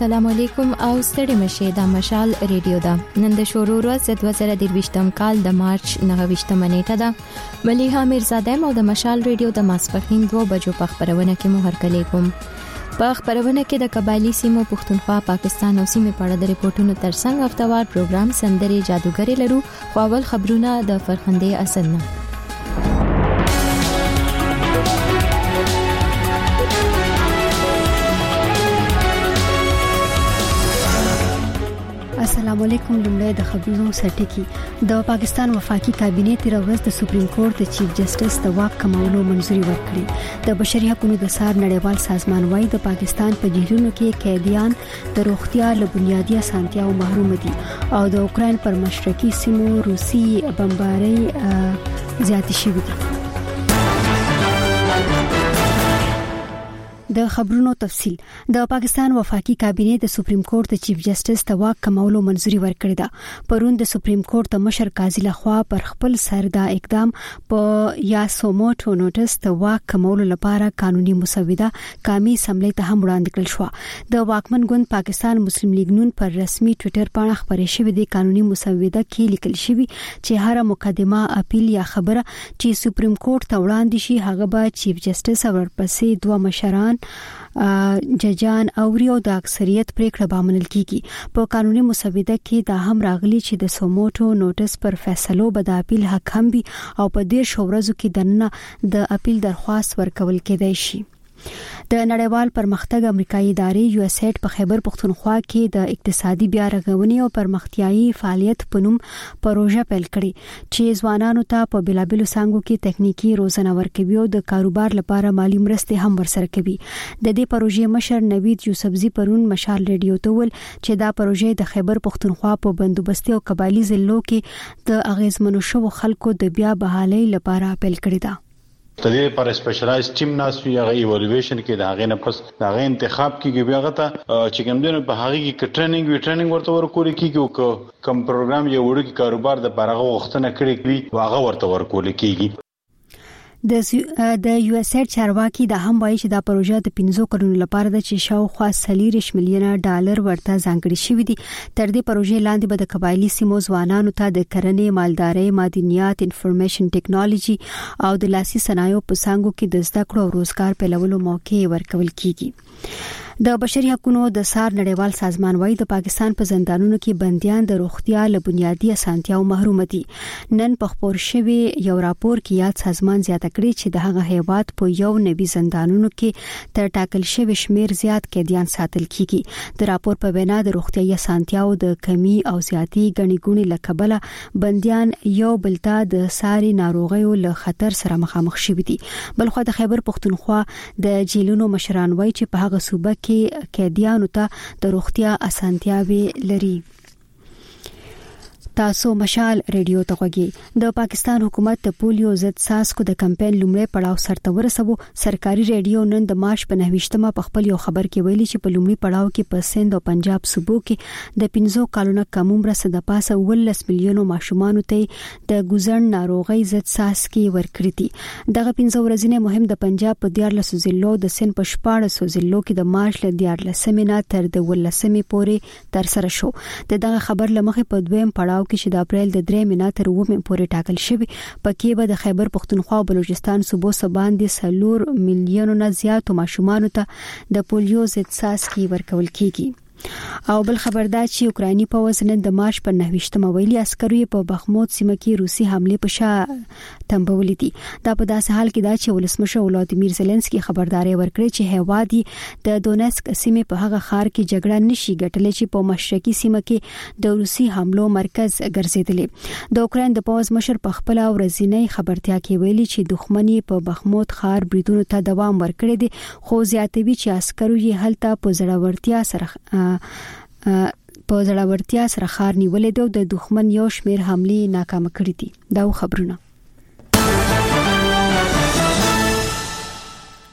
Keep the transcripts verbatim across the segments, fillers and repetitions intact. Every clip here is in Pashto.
السلام علیکم او ستړي مشه د مشال ریډیو دا نن د شورو ورځ د دوه زره درویشتم کال د مارچ نهه نیټه ده مليحه میرزاده مو د مشال ریډیو د ماسپخین دوه بجو په خبرونه کې مو هرکلی کوم. په خبرونه کې د قبایلی سیمو پښتونخوا پاکستان او سیمې په اړه د ریپورتونو ترڅنګ هفتوار پروګرام سندري جادوګری لرو خو اول خبرونه د فرخنده اصل نه. السلام علیکم. لومړی د خبرونو سرټکی. د پاکستان وفاقي کابینه تیر ورځ د سپریم کورټ د چیف جسټس د واک کمولو منځوري ورکړه. د بشري حقوقو د سار نړیوال سازمان وايي د پاکستان په جیلونو کې قیدیان د روغتیا له بنیادی اسانتیاو محروم دي او د اوکرين پر مشرقي سیمو روسي بمباري زیات شوې دي. د خبرونو تفصیل. د پاکستان وفاقي کابینه د سپریم کورټ د چیف جسټس د واک کمولو منځوري ورکړه ده. پرون د سپریم کورټ د مشر قاضي لخوا پر خپل سر دا اقدام په یا سوموټو نوټس د واک کمولو لپاره قانوني مسوده قومي اسمبلی ته هم وړاندې کړل شو. د واکمن ګوند پاکستان مسلم لیگ نون پر رسمي ټوئیټر باندې خبرې شوې د قانوني مسوده کې لیکل شوی چې هر مقدمه اپیل یا خبره چې سپریم کورټ ته وړاندې شي هغه به چیف جسټس او ورپسې دوه مشران ججان اوري او د اکثریت پریکړه به عمل کیږي. په قانوني مسوده کې دا هم راغلي چې د سوموټو نوټس پر فیصلو به د اپیل حق هم وي او په دې شورزو کې دنه د اپیل درخواست ورکول کېدای شي. د نړیوال پرمختګ امریکایي ادارې یو اس ایډ په خیبر پختونخوا کې د اقتصادي بیا رغونې او پرمختیايي فعالیت په نوم پروژه پیل کړې چې ځوانانو ته په بلابلو څنګهو کې تخنیکی روزنه ورکوي او د کاروبار لپاره مالی مرستې هم ورسره کوي. د دې پروژې مشر نوید یوسفزي پرون مشال ریډیو ته ول چې دا پروژه د خیبر پختونخوا په بندوبستي او قبایلی ضلعو کې د اغیزمنو شو خلکو د بیا بحالۍ لپاره پیل کړی دی. تدې پر سپیشلایز ټیم ناس وی هغه ایوالویشن کې دا غي نه پس دا غي انتخاب کیږي بیا غته چې کوم دنه په هغه کې ټریننګ وی ټریننګ ورته ورکول کیږي او کوم پروګرام یو وړي کاروبار د برغه وختنه کړی وي واغه ورته ورکول کیږي. د د یو اس ایډ چارواکي د هم وایي چې دا پروژه د پنځو کلونو لپاره د چې شاوخوا څلور میلیونه ډالر ورته ځانګړي شوی دي. تر دې پروژې لاندې به د قبایلی سیمو ځوانانو ته د کرنې، مالدارۍ، معدنیات، انفارمیشن ټیکنالوژي او د لاسي صنایعو په څنګهو کې د زده کړو او روزګار پیلولو موقع ورکول کیږي. د بشري حقوقو د سار نړیوال سازمان وايي د پاکستان په زندانونو کې بنديان د روغتیا له بنیادی اسانتیاو محروم دي. نن په خبر شوی یو راپور کې یاد سازمان زیاته کړی چې د هغه هیواد په یو نوي زندانونو کې تر ټاکل شوی شمیر زیات قیدیان ساتل کیږي. د راپور په وینا د روغتیايي اسانتیاو د کمی او زیاتی غني ګونی لکبله بنديان یو بلتا د ساري ناروغیو له خطر سره مخامخ شوي دي. بلخو د خیبر پختونخوا د جیلونو مشران وايي چې په هغه صوبه کې قیدیانو ته د روغتیا اسانتیاوي لري. تاسو مشال ریډیو ته غوږی. د پاکستان حکومت د پولیو ضد څاڅکو د کمپاین لومړی پړاو سرته ورسوي. سرکاري ریډیو نن د مارچ په نهه په خپل یو خبر کې ویلي چې په لومړي پړاو کې په سند او پنجاب صوبو کې د پنځو کالونو کم عمر سره د پاسه ولس میلیونو ماشومان ته د ګوزن ناروغي ضد څاڅکي ورکړي دي. دغه پنځه ورځې مهم د پنجاب په دیارلس ضلعو د سند په شپاړس ضلعو کې د مارچ له دیارلسمې نه تر د ولسمې پورې تر سره شو. دغه خبر لمخې په دویم پړاو کې چې د اپریل د درې مینا تر اووه پورې ټاکل شوی پکې به د خیبر پختونخوا او بلوچستان صوبو سباندې سلور میلیونو نه زیات ماشومان ته د پولیو ضد څاڅکي ورکول کیږي. او بل خبردار چې اوکراني پوځ نن د مارچ په نهه ویلي عسکرو په بخموت سیمه کې روسي حمله په شا تنبولې دي. دا په داسې حال کې دا چې ولسمشر ولادیمیر زيلنسکي خبرداري ورکړي چې هوادي د دونسک سیمه په هغه ښار کې جګړه نشي ګټلې چې په مشرقي سیمه کې د روسي حملو مرکز ګرځیدلې. د اوکرين د پوځ مشر په خپل ورځنی خبرتیا کې ویلي چې دښمنۍ په بخموت ښار بریدونو ته دوام ورکړي دي خو زیاتوي چې عسکرو یې هلته په زړورتیا سره په زړورتیا سره خار نیولې ده او د دښمن یو شمیر حمله ناکام کړې دي. دا خبرونه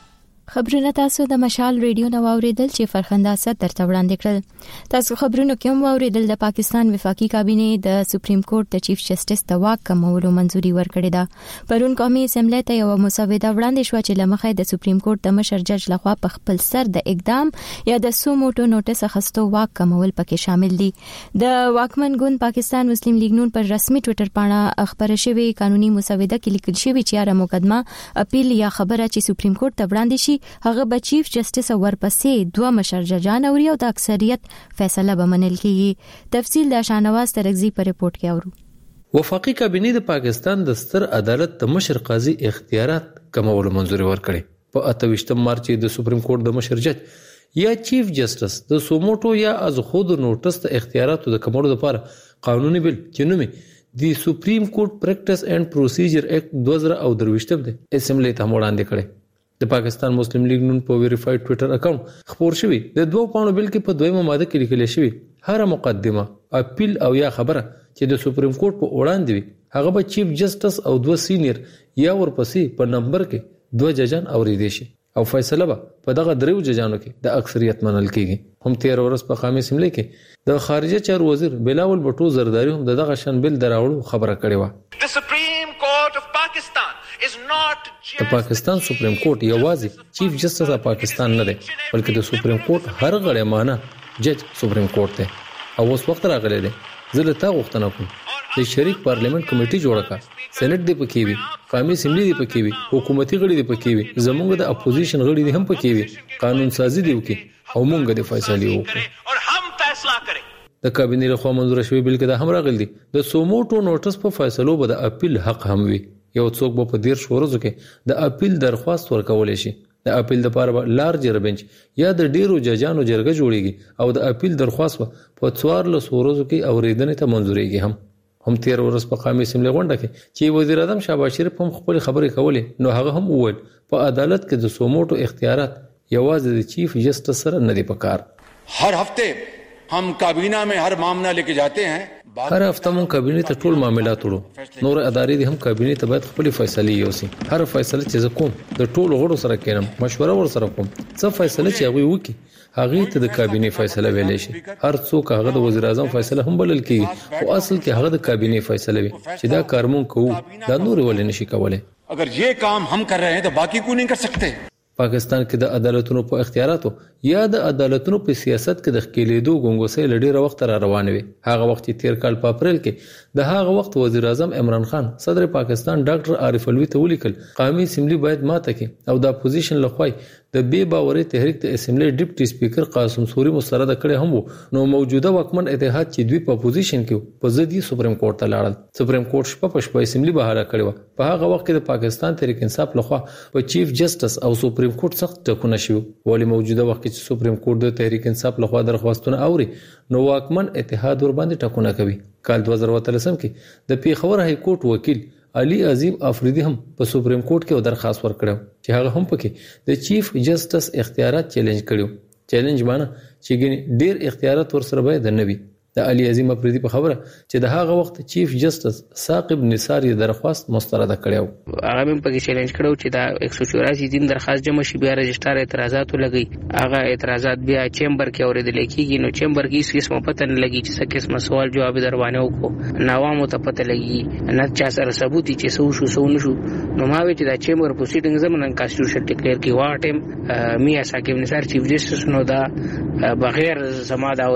خبرونه تاسو د مشال ریډیو نو اوریدل چې فرخنده ست درته وړاندې کړل. تاسو خبرونه کوم اوریدل د پاکستان وفاقي کابینه د سپریم کورټ د چیف جسټس د واک کمولو منځوري ورکړې ده. پرون قومي اسمبلی ته یو مسوده وړاندې شو چې لمخې د سپریم کورټ د مشر جج لخوا په خپل سر د اقدام یا د سو موټو نوټس اخستو واک کمول پکې شامل دي. د واکمن ګوند پاکستان مسلم لیگ نون پر رسمي ټوئیټر باندې خبره شوې قانوني مسوده کې لیکل شوی چې یاره مقدمه اپیل یا خبره چې سپریم کورټ ته وړاندې شي هغه به چیف جسټس ورپسې دوه مشر ججان او یو د اکثریت فیصله به منل کیږي. تفصیل د شانواز ترغزی په ریپورت کې اورو. وفاقي کابینه د پاکستان د ستر عدالت د مشر قاضي اختیارات کمولو منځوري ورکړي. په اتویشتم مارچ د سپریم کورټ د مشر جج یا چیف جسټس د سوموټو یا از خود نوټس د اختیاراتو د کمولو لپاره قانوني بل چې نومي دی سپریم کورټ پریکټس اینڈ پروسیجر ایکټ دوه زره او درویشتم د اسمبلی ته وړاندې کړي. د پاکستان مسلم لیگ نون په ویریفاید ټوئیټر اکاونټ خبر شوی د دوه پاڼو بل کې په دویمه ماده کې لیکل شوی هر مقدمه اپیل او یا خبره چې د سپریم کورټ په وړاندې وي هغه به چیف جسټس او دوه سینیئر یا ورپسې په نمبر کې دوه ججان اوریدي شي او فیصله به په دغه دریو ججانو کې د اکثریت منل کیږي. هم تیر ورځ په قومي اسمبلی کې د خارجه چارو وزیر بلاول بټو زرداری هم دغه شان بل دراوړو خبره کړې و. The Supreme Court of Pakistan is not د پاکستان سپریم کورټ یوازې چیف جسټس اف پاکستان نه دی بلکې د سپریم کورټ هر غړی مانه جج سپریم کورټ دی. او اوس وخت راغلی دی زه له تا غوښتنه کوم چې شریک پارلیمنت کمیټي جوړه کړه، سېنات دی پکې وي، قومي اسمبلی دی پکې وي، حکومتي غړي دی پکې وي، زموږ د اپوزیشن غړي دی هم پکې وي، قانون سازي دی وکي او موږ د فیصله وکړو اور هم فیصله کړي. د کابینې لخوا منظور شوی بل کې دا هم راغلی دی د سوموټو نوټس په فیصلو به د اپیل حق هم وي. یو څوک به په دیر شورزو کې د اپیل درخواست ورکولای شي. د اپیل لپاره لارجر بنچ یا د ډیرو ججانو جرګه جوړیږي او د اپیل درخواست په څوارلس ورځو کې اوریدنې ته منځوريږي. هم هم تیر ورځ په قومي اسمبلی غونډه کې چې وزیر اعظم شهباز شریف هم خپل خبرې کولې نو هغه هم وویل په عدالت کې د سوموټو اختیارات یوازې د چیف جسټس سره نه دی پکار. هر هفته هم کابینه میں هر معاملہ لے کے جاتے ہیں. هر هفته مون کابینه ته ټول معاملات وړو. نور ادارې دي هم کابینه ته باید خپل فیصله یوسي. هر فیصله چې زه کوم د ټول غړو سره کینم مشوره ور سره کوم. څه فیصله چې هغه وکي هغه ته د کابینه فیصله ویلې شي. هر څوک هغه د وزیر اعظم فیصله هم بلل کیږي او اصل کې هغه د کابینه فیصله وي چې دا کارمون کوو دا نور ولې نشي کولای. اگر یہ کام ہم کر رہے ہیں تو باقی کیوں نہیں کر سکتے؟ پاکستان کې د عدالتونو په اختیاراتو یا د عدالتونو په سیاست کې د خکېلېدو ګونګوسې لډېره وخت را روان وي. هغه وخت چې تیر کال په اپریل کې د هغه وخت وزیر اعظم عمران خان صدر پاکستان ډاکټر عارف الوی ته ولیکل قومي اسمبلی باید ماته کې او د اپوزیشن لخوا د بې باوري تحریک د اسمبلی ډیپټي سپیکر قاسم سوري مسترد کړي هم وو. نو موجوده واکمن اتحاد چې دوی په اپوزیشن کې په ضد سپریم کورټ ته لاړل. سپریم کورټ شپه په شپه اسمبلی بهاله کړي و. په هغه وخت کې د پاکستان تحریک انصاف لخوا په چیف جسټس او سپریم کورټ سخت ټکونه شو. ولی موجوده وخت کې سپریم کورټ د تحریک انصاف لخوا درخواستونه اوري نو واکمن اتحاد ور باندې ټکونه کوي. کال دوه زره اتلسم کې د پیښور های کورټ وکیل علي عظیم افریدي هم په سپریم کورټ کې درخواست ورکړو چې هغه هم پکې د چیف جسټس اختیارات چیلنج کړو. چیلنج معنی چې ګنې ډیر اختیارات ورسره باید نه وي. د علي عظیم افریدي په خبره چې د هغه وخت چیف جسټس ثاقب نثار یې درخواست مسترد کړو. هغه هم پکې چیلنج کړو چې دا یک سو چوراسی دین درخواست جمع شي بیا رجسټر اعتراضات لګي. هغه اعتراضات بیا چیمبر کې اوریدل کېږي نو چیمبر کې هیڅ قسمه پته نه لګي چې څه قسمه سوال جواب دروانه وکړو. نوامو ته پته لګي نه چا سره ثبوت چې سو شو سو نشو. نو ما وی چې دا چیمبر پروسیډینګ زمونږ کانسټیټیوشن ډیکلیئر کې واټم میا ثاقب نثار چیف جسټس نو دا بغیر زما دا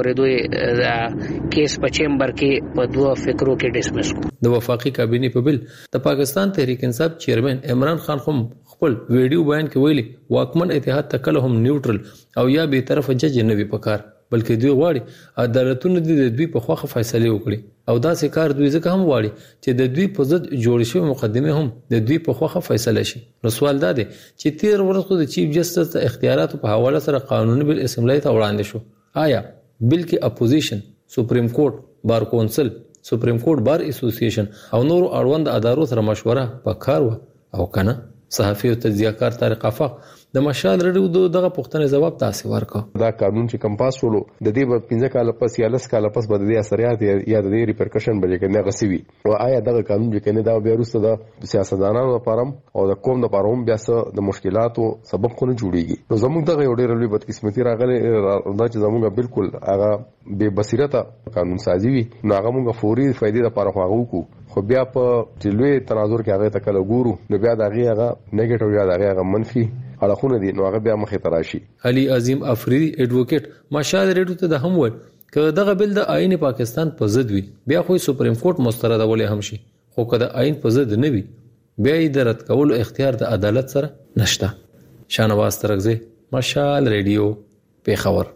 اوریدو کیس په چیمبر کې په دوه فکرو کې ډیسمس کو. د وفاقي کابینه په بل د پاکستان تحریک انصاف چیرمن عمران خان هم خپل ویډیو بیان کې ویلي واکمن اتحاد تکله هم نیوټرل او یا به طرف جج نه وي پکار بلکې دوی غواړي عدالتونه د دوی په خوخه فیصله وکړي او دا سکار دوی ځکه هم غواړي چې د دوی په ضد جوړ شوی مقدمه هم د دوی په خوخه فیصله شي. نو سوال دا دی چې تیر ورځ د چیف جسټس د اختیاراتو په حواله سره قانوني بل اسمبلی ته وړاندې شو. آیا بل کې اپوزیشن سپریم کورټ بار کونسل سپریم کورټ بار اسوسییشن او نور اړوند ادارو سره مشوره پکار و او کنه؟ صحافي او تجزیه‌کار طارق افاق د مشال رډیو دغه پوښتنې جواب تاسو ورکړه. دا قانون چې کم پاس شولو د دې په پنځه کال پس یا لس کال پس بد دي اثرات یا د دې ریپرکشن به کې غسوي او آیا دغه قانون چې کنه دا بیا وروسته د سیاستدانانو لپاره او د قوم لپاره هم بیا څه د مشکلاتو سبب خونه جوړيږي. نو زموږ دغه یو ډېر لوی بدقسمتي راغله دا چې زموږ بالکل هغه بے بصیرته قانون سازي وي نو هغه موږ فوري فائدې لپاره خواغو کو خو بیا په ټلوي تناظر کې هغه تکل ګورو نو بیا دا هغه نیگیټیو یا دا هغه منفي اړخونه دي نو هغه بیا مخې تراشي. علي عظیم افریدي اډوکیټ مشال ریډیو ته د هم وایي که دغه بل د آئین پاکستان په ضد وي بیا خو سپریم کورټ مستردولې هم شي خو که د آئین په ضد نه وي بیا یې د رد کولو اختیار د عدالت سره نشته. شانواز ترغزی مشال ریډیو پیښور.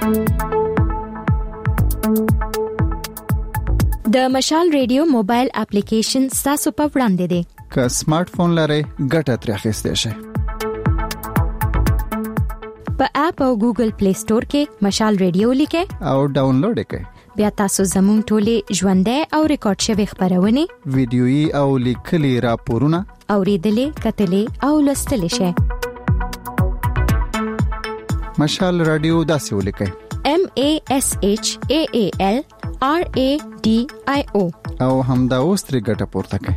د مشال ریډیو موبایل اپلیکیشن تاسو په وړاندې دی. که سمارټ فون لرئ ګټه ترې اخیستئ شئ. په اپ او ګوګل پلی سٹور کې مشال ریډیو لیکئ او ډاونلوډ کړئ. بیا تاسو زموږ ټولې ژوندۍ او ریکارډ شوی خبرونه ویډیويي او لیکلي راپورونه اوریدلې کتلې او لوستلې شئ. مشال رادیو داسې ولیکئ M A S H A A L R A D I O او همدا اوس ترې ګټه پورته کړئ.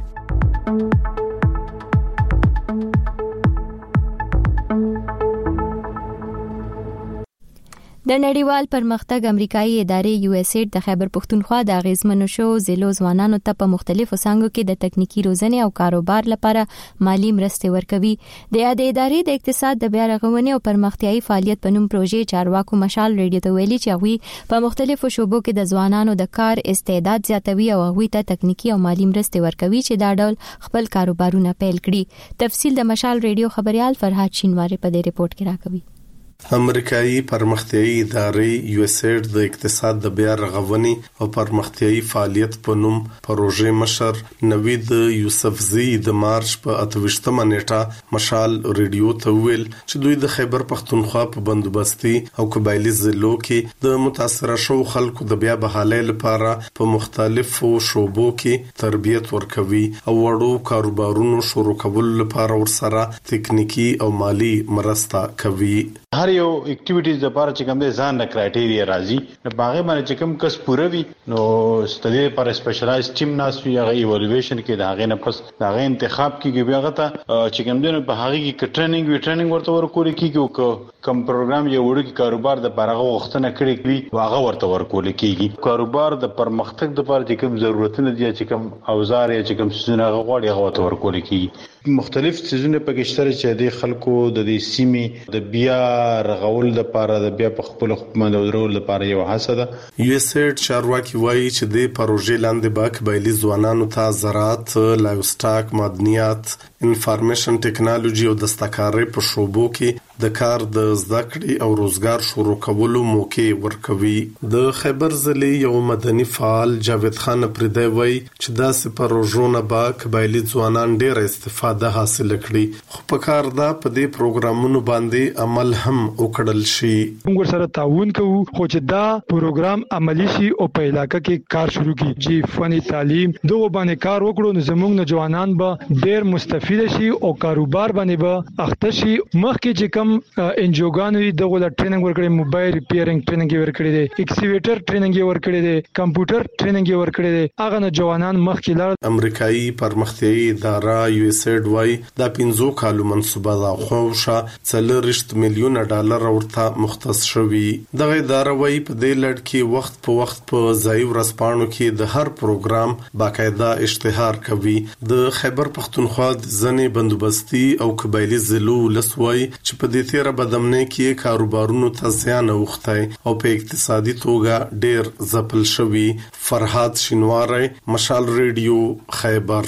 د نړیوال پرمختګ امریکایي ادارې یو اس ایډ د خیبر پښتونخوا د اغیزمنو شو ضلعو ځوانانو ته په مختلفو څانګو کې د تکنیکی روزنې او کاروبار لپاره مالی مرستې ورکوي. د یادې ادارې د اقتصاد د بیا رغونې او پرمختیايي فعالیت په نوم پروژې چارواکو مشال ریډیو ته ویلي چې هغوی په مختلفو شوبو کې د ځوانانو د کار استعداد زیاتوي او هغوی ته تکنیکی او مالی مرستې ورکوي چې دا ډول خپل کاروبارونه پیل کړي. تفصیل د مشال ریډیو خبريال فرهاد شینواری په دې ریپورت کې راکوي. امریکایي پرمختیايي ادارې یو اس ایډ د اقتصاد د بیا رغونې او پرمختیايي فعالیت په نوم پروژې مشر نوید یوسفزی د مارچ په اتوشتمه نیټه مشال ریډیو ته ویل چې دوی د خیبر پښتونخوا په بندوبستي او قبایلی ضلعو کې د متاثره شو خلکو د بیا بحالۍ لپاره په مختلفو شوبو کې تربیت ورکوي او وړو کاروبارونو شروع کولو لپاره ورسره تکنیکی او مالی مرسته کوي. هر یو اکټیویټیز د لپاره چې کوم د ځان نه کرایټیریا راځي نو باغې باندې چې کوم کس پوره وي نو ستدي پر سپیشلایز ټیم ناس وی هغه ایوالویشن کې د هغه نه پس د هغه انتخاب کیږي بیا غته چې کوم د په هغه کې ټریننګ وی ټریننګ ورته ورکول کیږي او کوم پروګرام یو وړي کاروبار د لپاره غوښتنه کړې وي هغه ورته ورکول کیږي. کاروبار د پرمختګ د لپاره چې کوم ضرورتونه دي چې کوم اوزار یا چې کوم څه نه غواړي هغه ورته ورکول کیږي. مختلف سيزونه پکې شته چې د خلکو د دې سیمې د بیا رغول د لپاره د بیا په خپل حکومت درول لپاره یو هڅه ده. یو اس ایډ چارواکي وایي چې د پروژې لاندې به قبایلی ځوانانو ته زراعت، لایف سټاک، معدنیات، انفارمیشن ټیکنالوژي او دستکارۍ په شوبو کې د کار د زده کړې او روزګار شروع کولو موقع ورکوي. د خیبر ضلع یو مدني فعال جاوید خان پردی وایي چې داسې پروژو نه به قبایلی ځوانان ډېر استفاده حاصل کړي خو په کار دا په دې پروګرامونو باندې عمل هم وکړل شي. موږ سره تعاون کوو خو چې دا پروګرام عملی شي او په علاقې کې کار شروع کړي چې فني تعلیم دغه باندې کار وکړو نو زموږ نوجوانان به ډېر مستفید شي او کاروبار باندې به اخته شي. مخکې چې کوم انجوګان دغه د ټریننګ ورکړي، موبایل ریپیرینګ ټریننګ ورکړي دي، ایکسیویټر ټریننګ ورکړي دي، کمپیوټر ټریننګ ورکړي دي. هغه نوجوانان مخکې لار امریکایي پرمختیايي اداره یو اس ایډ وايي دا پنځو کالو منصوبه ده خو شه څلورشت میلیون ډالر ورته مختص شوی. دغه اداره وايي په دې لړ کې وخت په وخت په ځای ورسپانو کې د هر پروګرام باقاعده اشتهار کوي. د خیبر پښتونخوا ځنې بندوبستي او قبایلی ضلعو لسوي چې په دې تیره بدمنۍ کې کاروبارونو ته زیان اوښتی او په اقتصادي توګه ډېر ځپل شوی. فرهاد شینواری، مشال ریډیو، خیبر.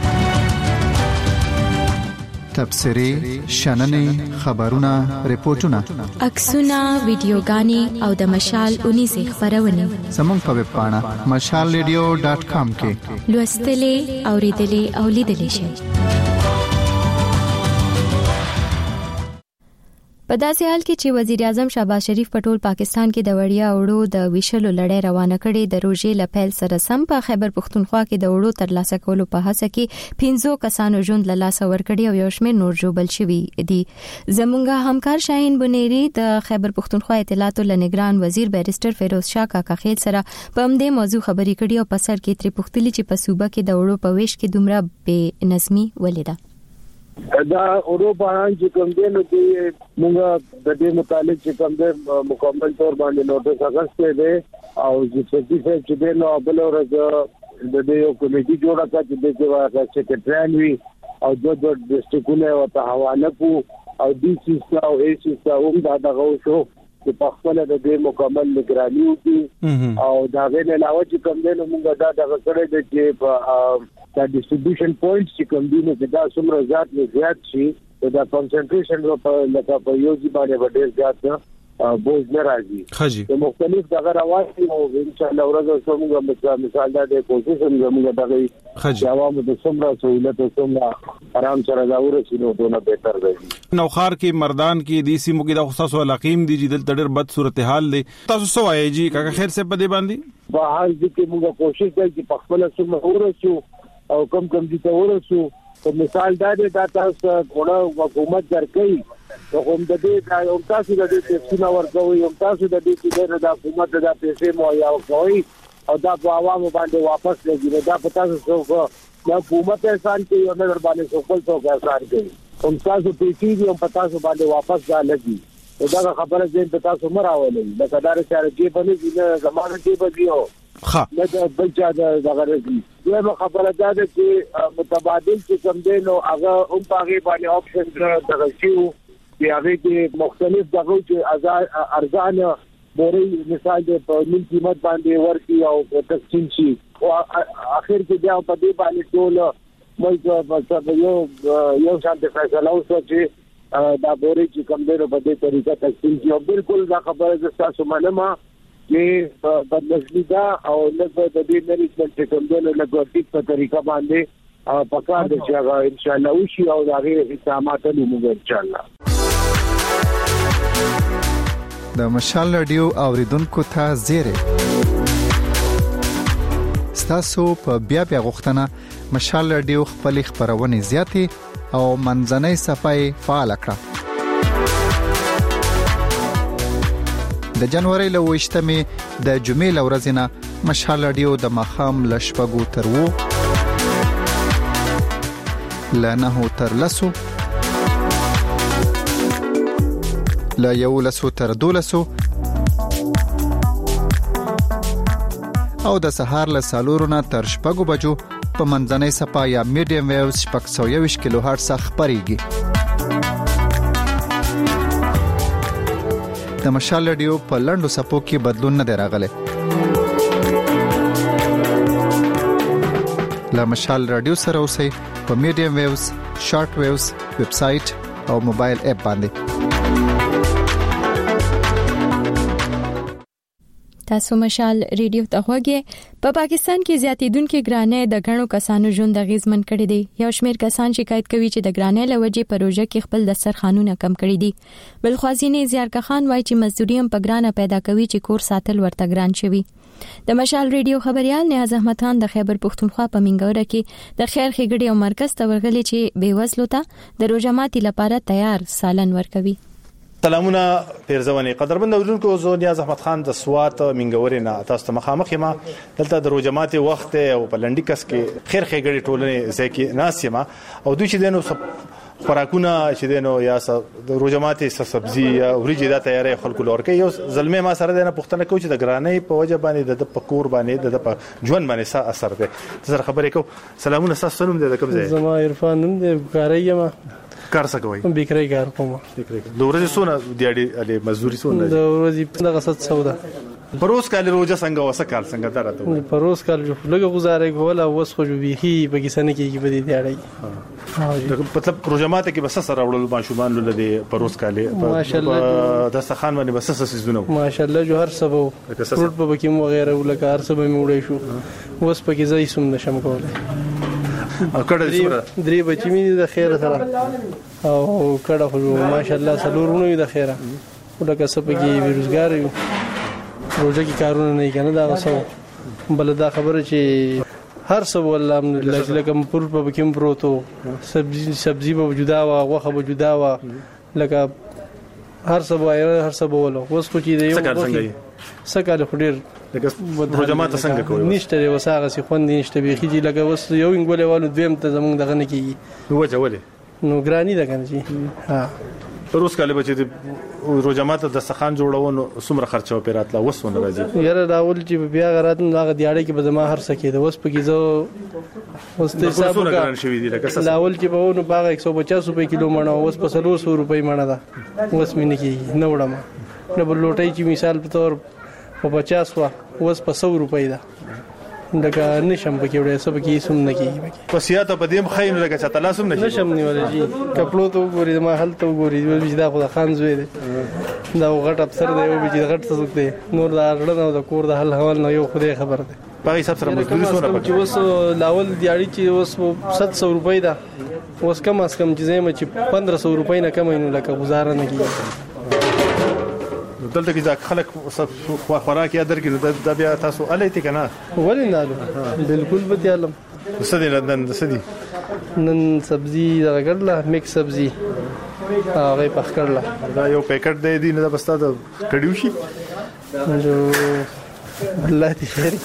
تبصري، شننې، خبرونه، ریپورتونه، عکسونه، ویډیوګانې او د مشال اونیزه خبرونه زموږ په ویب پاڼه مشال ریډیو ډاټ کام کې لوستلې، اوریدلې او لیدلې شئ. په داسې حال کې چې وزیر اعظم شهباز شریف په ټول پاکستان کې د وړیا وړو د ویشلو لړۍ روانه کړې د روژې له پیل سره سم په خیبر پښتونخوا کې د وړو ترلاسه کولو په هڅه کې پنځو کسانو ژوند له لاسه ورکړي او یو شمېر نور ژوبل شوي دي. زمونږ همکار شاهین بنيري د خیبر پښتونخوا اطلاعاتو لنګران وزیر بیرسټر فیروز شاه کاکا خیل سره په همدې موضوع خبرې کړي او په سر کې ترې پوښتلي چې په صوبه کې د وړو په ویش کې دومره بې نظمي ولې ده. دا اروپا چې کوم دی نو چې موږ د دې متعلق چې کوم دی مکمل تور باندې نوټس اغسته دي او چې څه چې دی نو بل ورځ د دې یو کمیټي جوړه کړه چې د دې سیکریټریان وی او د د ډیسټریکټونو او ته حواله کو او ډي سی او اي سی هم دا دغه شو چې په خپل د دې مکمل نگراني وکړي او دا غوښنه علاوه چې کوم دی نو موږ دا دغه کړی دی چې په دا ډیسټریبیوشن پوینټس چې کوم دي نو دا څومره زیات نه زیات شي دا کنسنټریشن په لکه په یو ځای باندې ډېر زیات بوج نه راځي د مختلف دغه راوځي او ان شاء الله ورځ څومره مثال دا د کوشش موږ دغه جواب د څومره سہولت او څومره آرام سره دا ورسینو دونه بهتر دی. نوخار کې مردان کې دي سیمو کې د خصوصو علاقیم دي چې دلته ډېر بد صورتحال دي. تاسو څه وایي جی کاکا خیر سے په دې باندې په حال دي کې موږ کوشش کوي چې په خپل څومره ورسو او کم کم دي ته ورسو. په مثال دا دی دا تاسو غوړه حکومت درکې او هم د دې دا یو تاسو د دې تفصیل ورکوي یو تاسو د دې چې د حکومت د پیسې مو یا کوي او دا په عوامو باندې واپس لګي دا په تاسو څو دا حکومت احسان کوي او نه در باندې څو خپل څو احسان کوي هم تاسو پیسې دي او په تاسو باندې واپس دا لګي دا خبره زين په تاسو مراولې دا کدار چې کې باندې د زمانه کې بدیو ها دا بل چا دا غره دي یو خبره ده چې متبادل چې کوم دی نو هغه هم پاغي باندې آپشن دغه شیو چې هغه کې مختلف دغه چې ارزانه بوري مثال د په نیم قیمت باندې ورکی او تقسیم شي او اخر کې بیا په دې باندې ټول مې یو یو شان د فیصله اوسه چې دا بوري چې کوم دی په دې طریقه تقسیم شي او بالکل دا خبره د تاسو منما چې بدلشي دا او لږ د دې مېریټمنټ کوم دی له ګوتیک په طریقه باندې پکار دي چې هغه ان شاء الله وشي او دا غي اقدامات موږ ان شاء الله. د مشال رادیو اوریدونکو ته زیره ستاسو په بیا بیا غوښتنه مشال رادیو خپل خبرونه زیاتې او منځنۍ صفای فعال کړه. د جنوري له وشتمه د جمعې لورځنه مشال رادیو د مخام لشپګو تر وو لنه تر لسو لا یو لسو تر دولسو او د سهار له سالورونه تر شپږو بجو په منځنۍ صفا یا میډیم ویوز شپږ سوه یوویشت کیلو هرټز خبريږي. د مشال رادیو په لندو سپو کې بدلون نه راغلی. لا مشال رادیو سره اوسئ په میډیم ویوز، شارټ ویوز، ویب سټ او موبایل اپ باندې. تاسو مشال ریډیو ته غوږی. په پاکستان کې زیاتېدونکو ګرانۍ د غنو کسانو ژوند غیزمن کړي دي. یو شمېر کسان شکایت کوي چې د ګرانۍ لوجې پروژه کې خپل دسترخوانونه کم کړي دي. بل خوازینې زیارکا خان وایي چې مزدوري هم په ګرانه پیدا کوي چې کور ساتل ورته ګران شوی. د مشال ریډیو خبريال نیاز احمد خان د خیبر پښتونخوا په منګوره کې د خیر ښېګړې او مرکز ته ورغلي چې بیوزلو ته د روزه ماتي لپاره تیار سالن ورکوي. سلامونه پیرزونی قدرمن اوردونکو زو نیاز احمد خان د سوات منګورې نه تاسو ته مخامخ یم. دلته د روزمات وخت او په لنډیکس کې خیر خېګړې ټولنې ځکه ناسیمه او دوی چې دنو خوراکونه چې دنو یا د روزمات سبزی یا وريجې د تیارې خلکو لور کې یو زلمه ما سره د پښتنه کوي چې د ګرانۍ په وجه باندې د پکور باندې د ژوند باندې څه اثر دی. تاسو خبرې کو سلامونه تاسو نوم دې کوم ځای؟ زما عرفان نوم دې کاریم کار څه کوي؟ بیکری کار کوم. بیکری د ورځې سونه دیاړي علي مزدوري سونه د ورځې دغه ست سودا پروس کال روزه څنګه وسه کال څنګه درته پروس کال جو لګه گزارې کوله اوس خو جو بيخي بګیسنه کېږي بده دیاړي مطلب روزمات کې بس سره وړل ماشومان لدی پروس کال ماشاءالله د سخان باندې بس سس سيزونه ماشاءالله جو هر سبو فروټ په بکیم وغیرہ ولکه هر سبو مې وړې شو اوس پکې ځای سم نشم کوله. کړه څومره درې بچی مې د خیر سره او کړه خو ماشاءالله سلورونه د خیره ولکه سپږی بیروزګار یو روزه کې کارونه نه کنه دا وسو بل دا خبره چې هر څه والله الحمدلله لکه پر په کوم پروتو سبزی سبزی به وجودا وا غوخه به وجودا وا لکه هر څه وای هر څه بولو اوس خو چې دی یو سکه خډیر لکه پروجمات څنګه کوي نشته وساغه سي خوند نشته به خيږي لکه اوس یو انګولې والو دویم ته زمونږ دغه نه کیږي نو وځولې نو ګرانی ده کنه جی ها روز کله بچی د روجمات د سخان جوړونو سمره خرچه پیراتله وسونه راځي یاره راول چې بیا غرات نه هغه دیاړي کې به زما هر څه کې د وس په کې زه اوس ته حساب وکړم لاول چې به ونو باغ یک سو پچاس روپے کیلو مڼه اوس په سلو سو روپے مڼه ده اوس مې نه کېږي نه وړم نه بل لوټي چې مثال په تور په پچاس وا اوس په سو روپے ده دغه نشم پکې وړه سب کې سم نه کیږي په سیاته په دې مخین لکه چې تاسو نه نشم نیول جی کپلو ته ګوري ما حل ته ګوري ول دا خو خان زوی دی دا غټ افسر دی او چې غټ څوک دی نور دا رړنه او د کور د حل حوال نه یو خدای خبر دی په حساب سره مزدوري سره پکې اوس لاول دیاړي چې اوس سات سو روپۍ ده اوس کم اس کم چې زما چې پندرہ سو روپۍ نه کم نه لکه گزاره نه کیږي دلته کې ځکه خلک خوراک یا درکې د بیا تاسو الیته کنه ولې نه بالکل به تعلم سدي نن سدي نن سبزي راګړله میکس سبزي هغه پخ کړله دا یو پیکټ دی دی نه بستا د کډیو شي جو الله دې خیر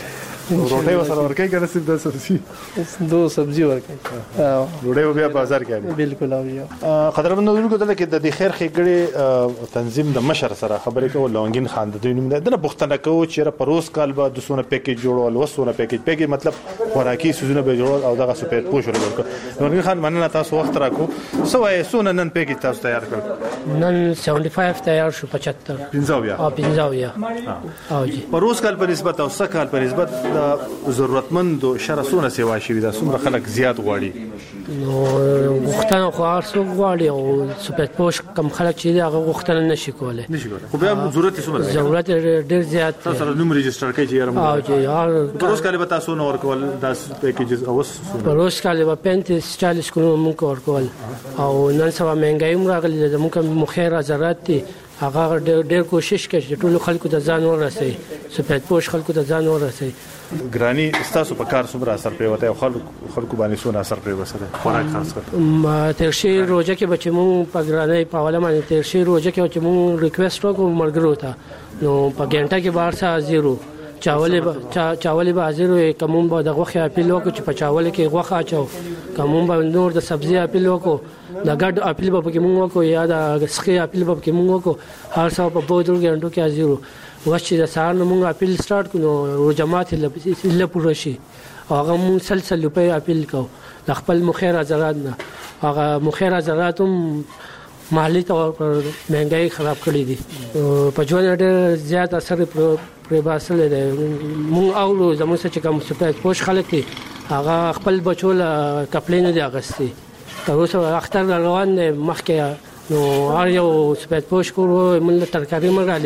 روټي وسره ورکې کنه سید د سبزي دو سبزي ورکې او روټي بیا بازار کې بالکل او یو قدرمن نو کو دلته کې د خیر خېګړي تنظیم د مشر سره خبرې کوي لونګین خان د دوی نوم ده د پښتنه کو چې پروس کال به د سونه پیکیج جوړول وسونه پیکیج پیکیج مطلب خوراکي سوزونه به جوړول او دغه سپېټ پوښ ورکړ لونګین خان مننه تاسو وخت راکو سوای سونه نن پیکیج تاسو تیار کړ نن پچهत्तर تیار شو پچهत्तर پنځاویا او پنځاویا او جی پروس کال په نسبت او سکال په نسبت د ضرورتمند شرسونه سیوا شي دا څومره خلک زیات غواړي نو وختونه خو ارسو غواړي او سپېټ پوش کم خلک چې هغه وختونه نشي کولای نشي کولای خو بیا ضرورت څومره ضرورت ډیر زیات تاسو نوم ریجستر کوي چې یاره او جی هر پروس کال به تاسو نو ورکول دا پیکیجز اوس پروس کال به پنځه چالیس کلو مونږ ورکول او نن سبا مهنګای هم راغلی زموږ مخیر زراعت دي هغه ډېر کوشش کوي چې ټول خلکو ته ځان ورسوي سپېټ پوش خلکو ته ځان ورسوي ګرانی تاسو په کار څومره اثر پریوته او خلکو خلکو باندې څونه اثر پریوته خوراک خاص کر ما تر شي روزه کې بچمو په ګرانی په حواله باندې تر شي روزه کې چې مو ریکوست وکړو مرګرو ته نو په ګنټه کې بار سا زیرو چاول چاول به زیرو کوم به د غوخه اپیل وکړو چې په چاول کې غوخه اچو کوم به نور د سبزی اپیل وکړو د ګډ اپیل به کې مونږ وکړو یا د سخی اپیل به کې مونږ وکړو هر څو په بودر ګنټو کې زیرو وښه د سهار نو مونږ اپیل سٹارټ کړو رو جماعت له پوره شي هغه مون سلسله په اپیل کو د خپل مخیر زراعت نه هغه مخیر زراعتم مالی تور پر مهنګای خراب کړی دي په ژوند ډېر زیات اثر پر باسل دي مونږ او زموږ څخه کوم سپېټ پوش خلک دي هغه خپل بچول کپلین دي اغستی تر اوسه اختر روان مخکې نو هر یو سپېټ پوش کورو مل ترکاری مرا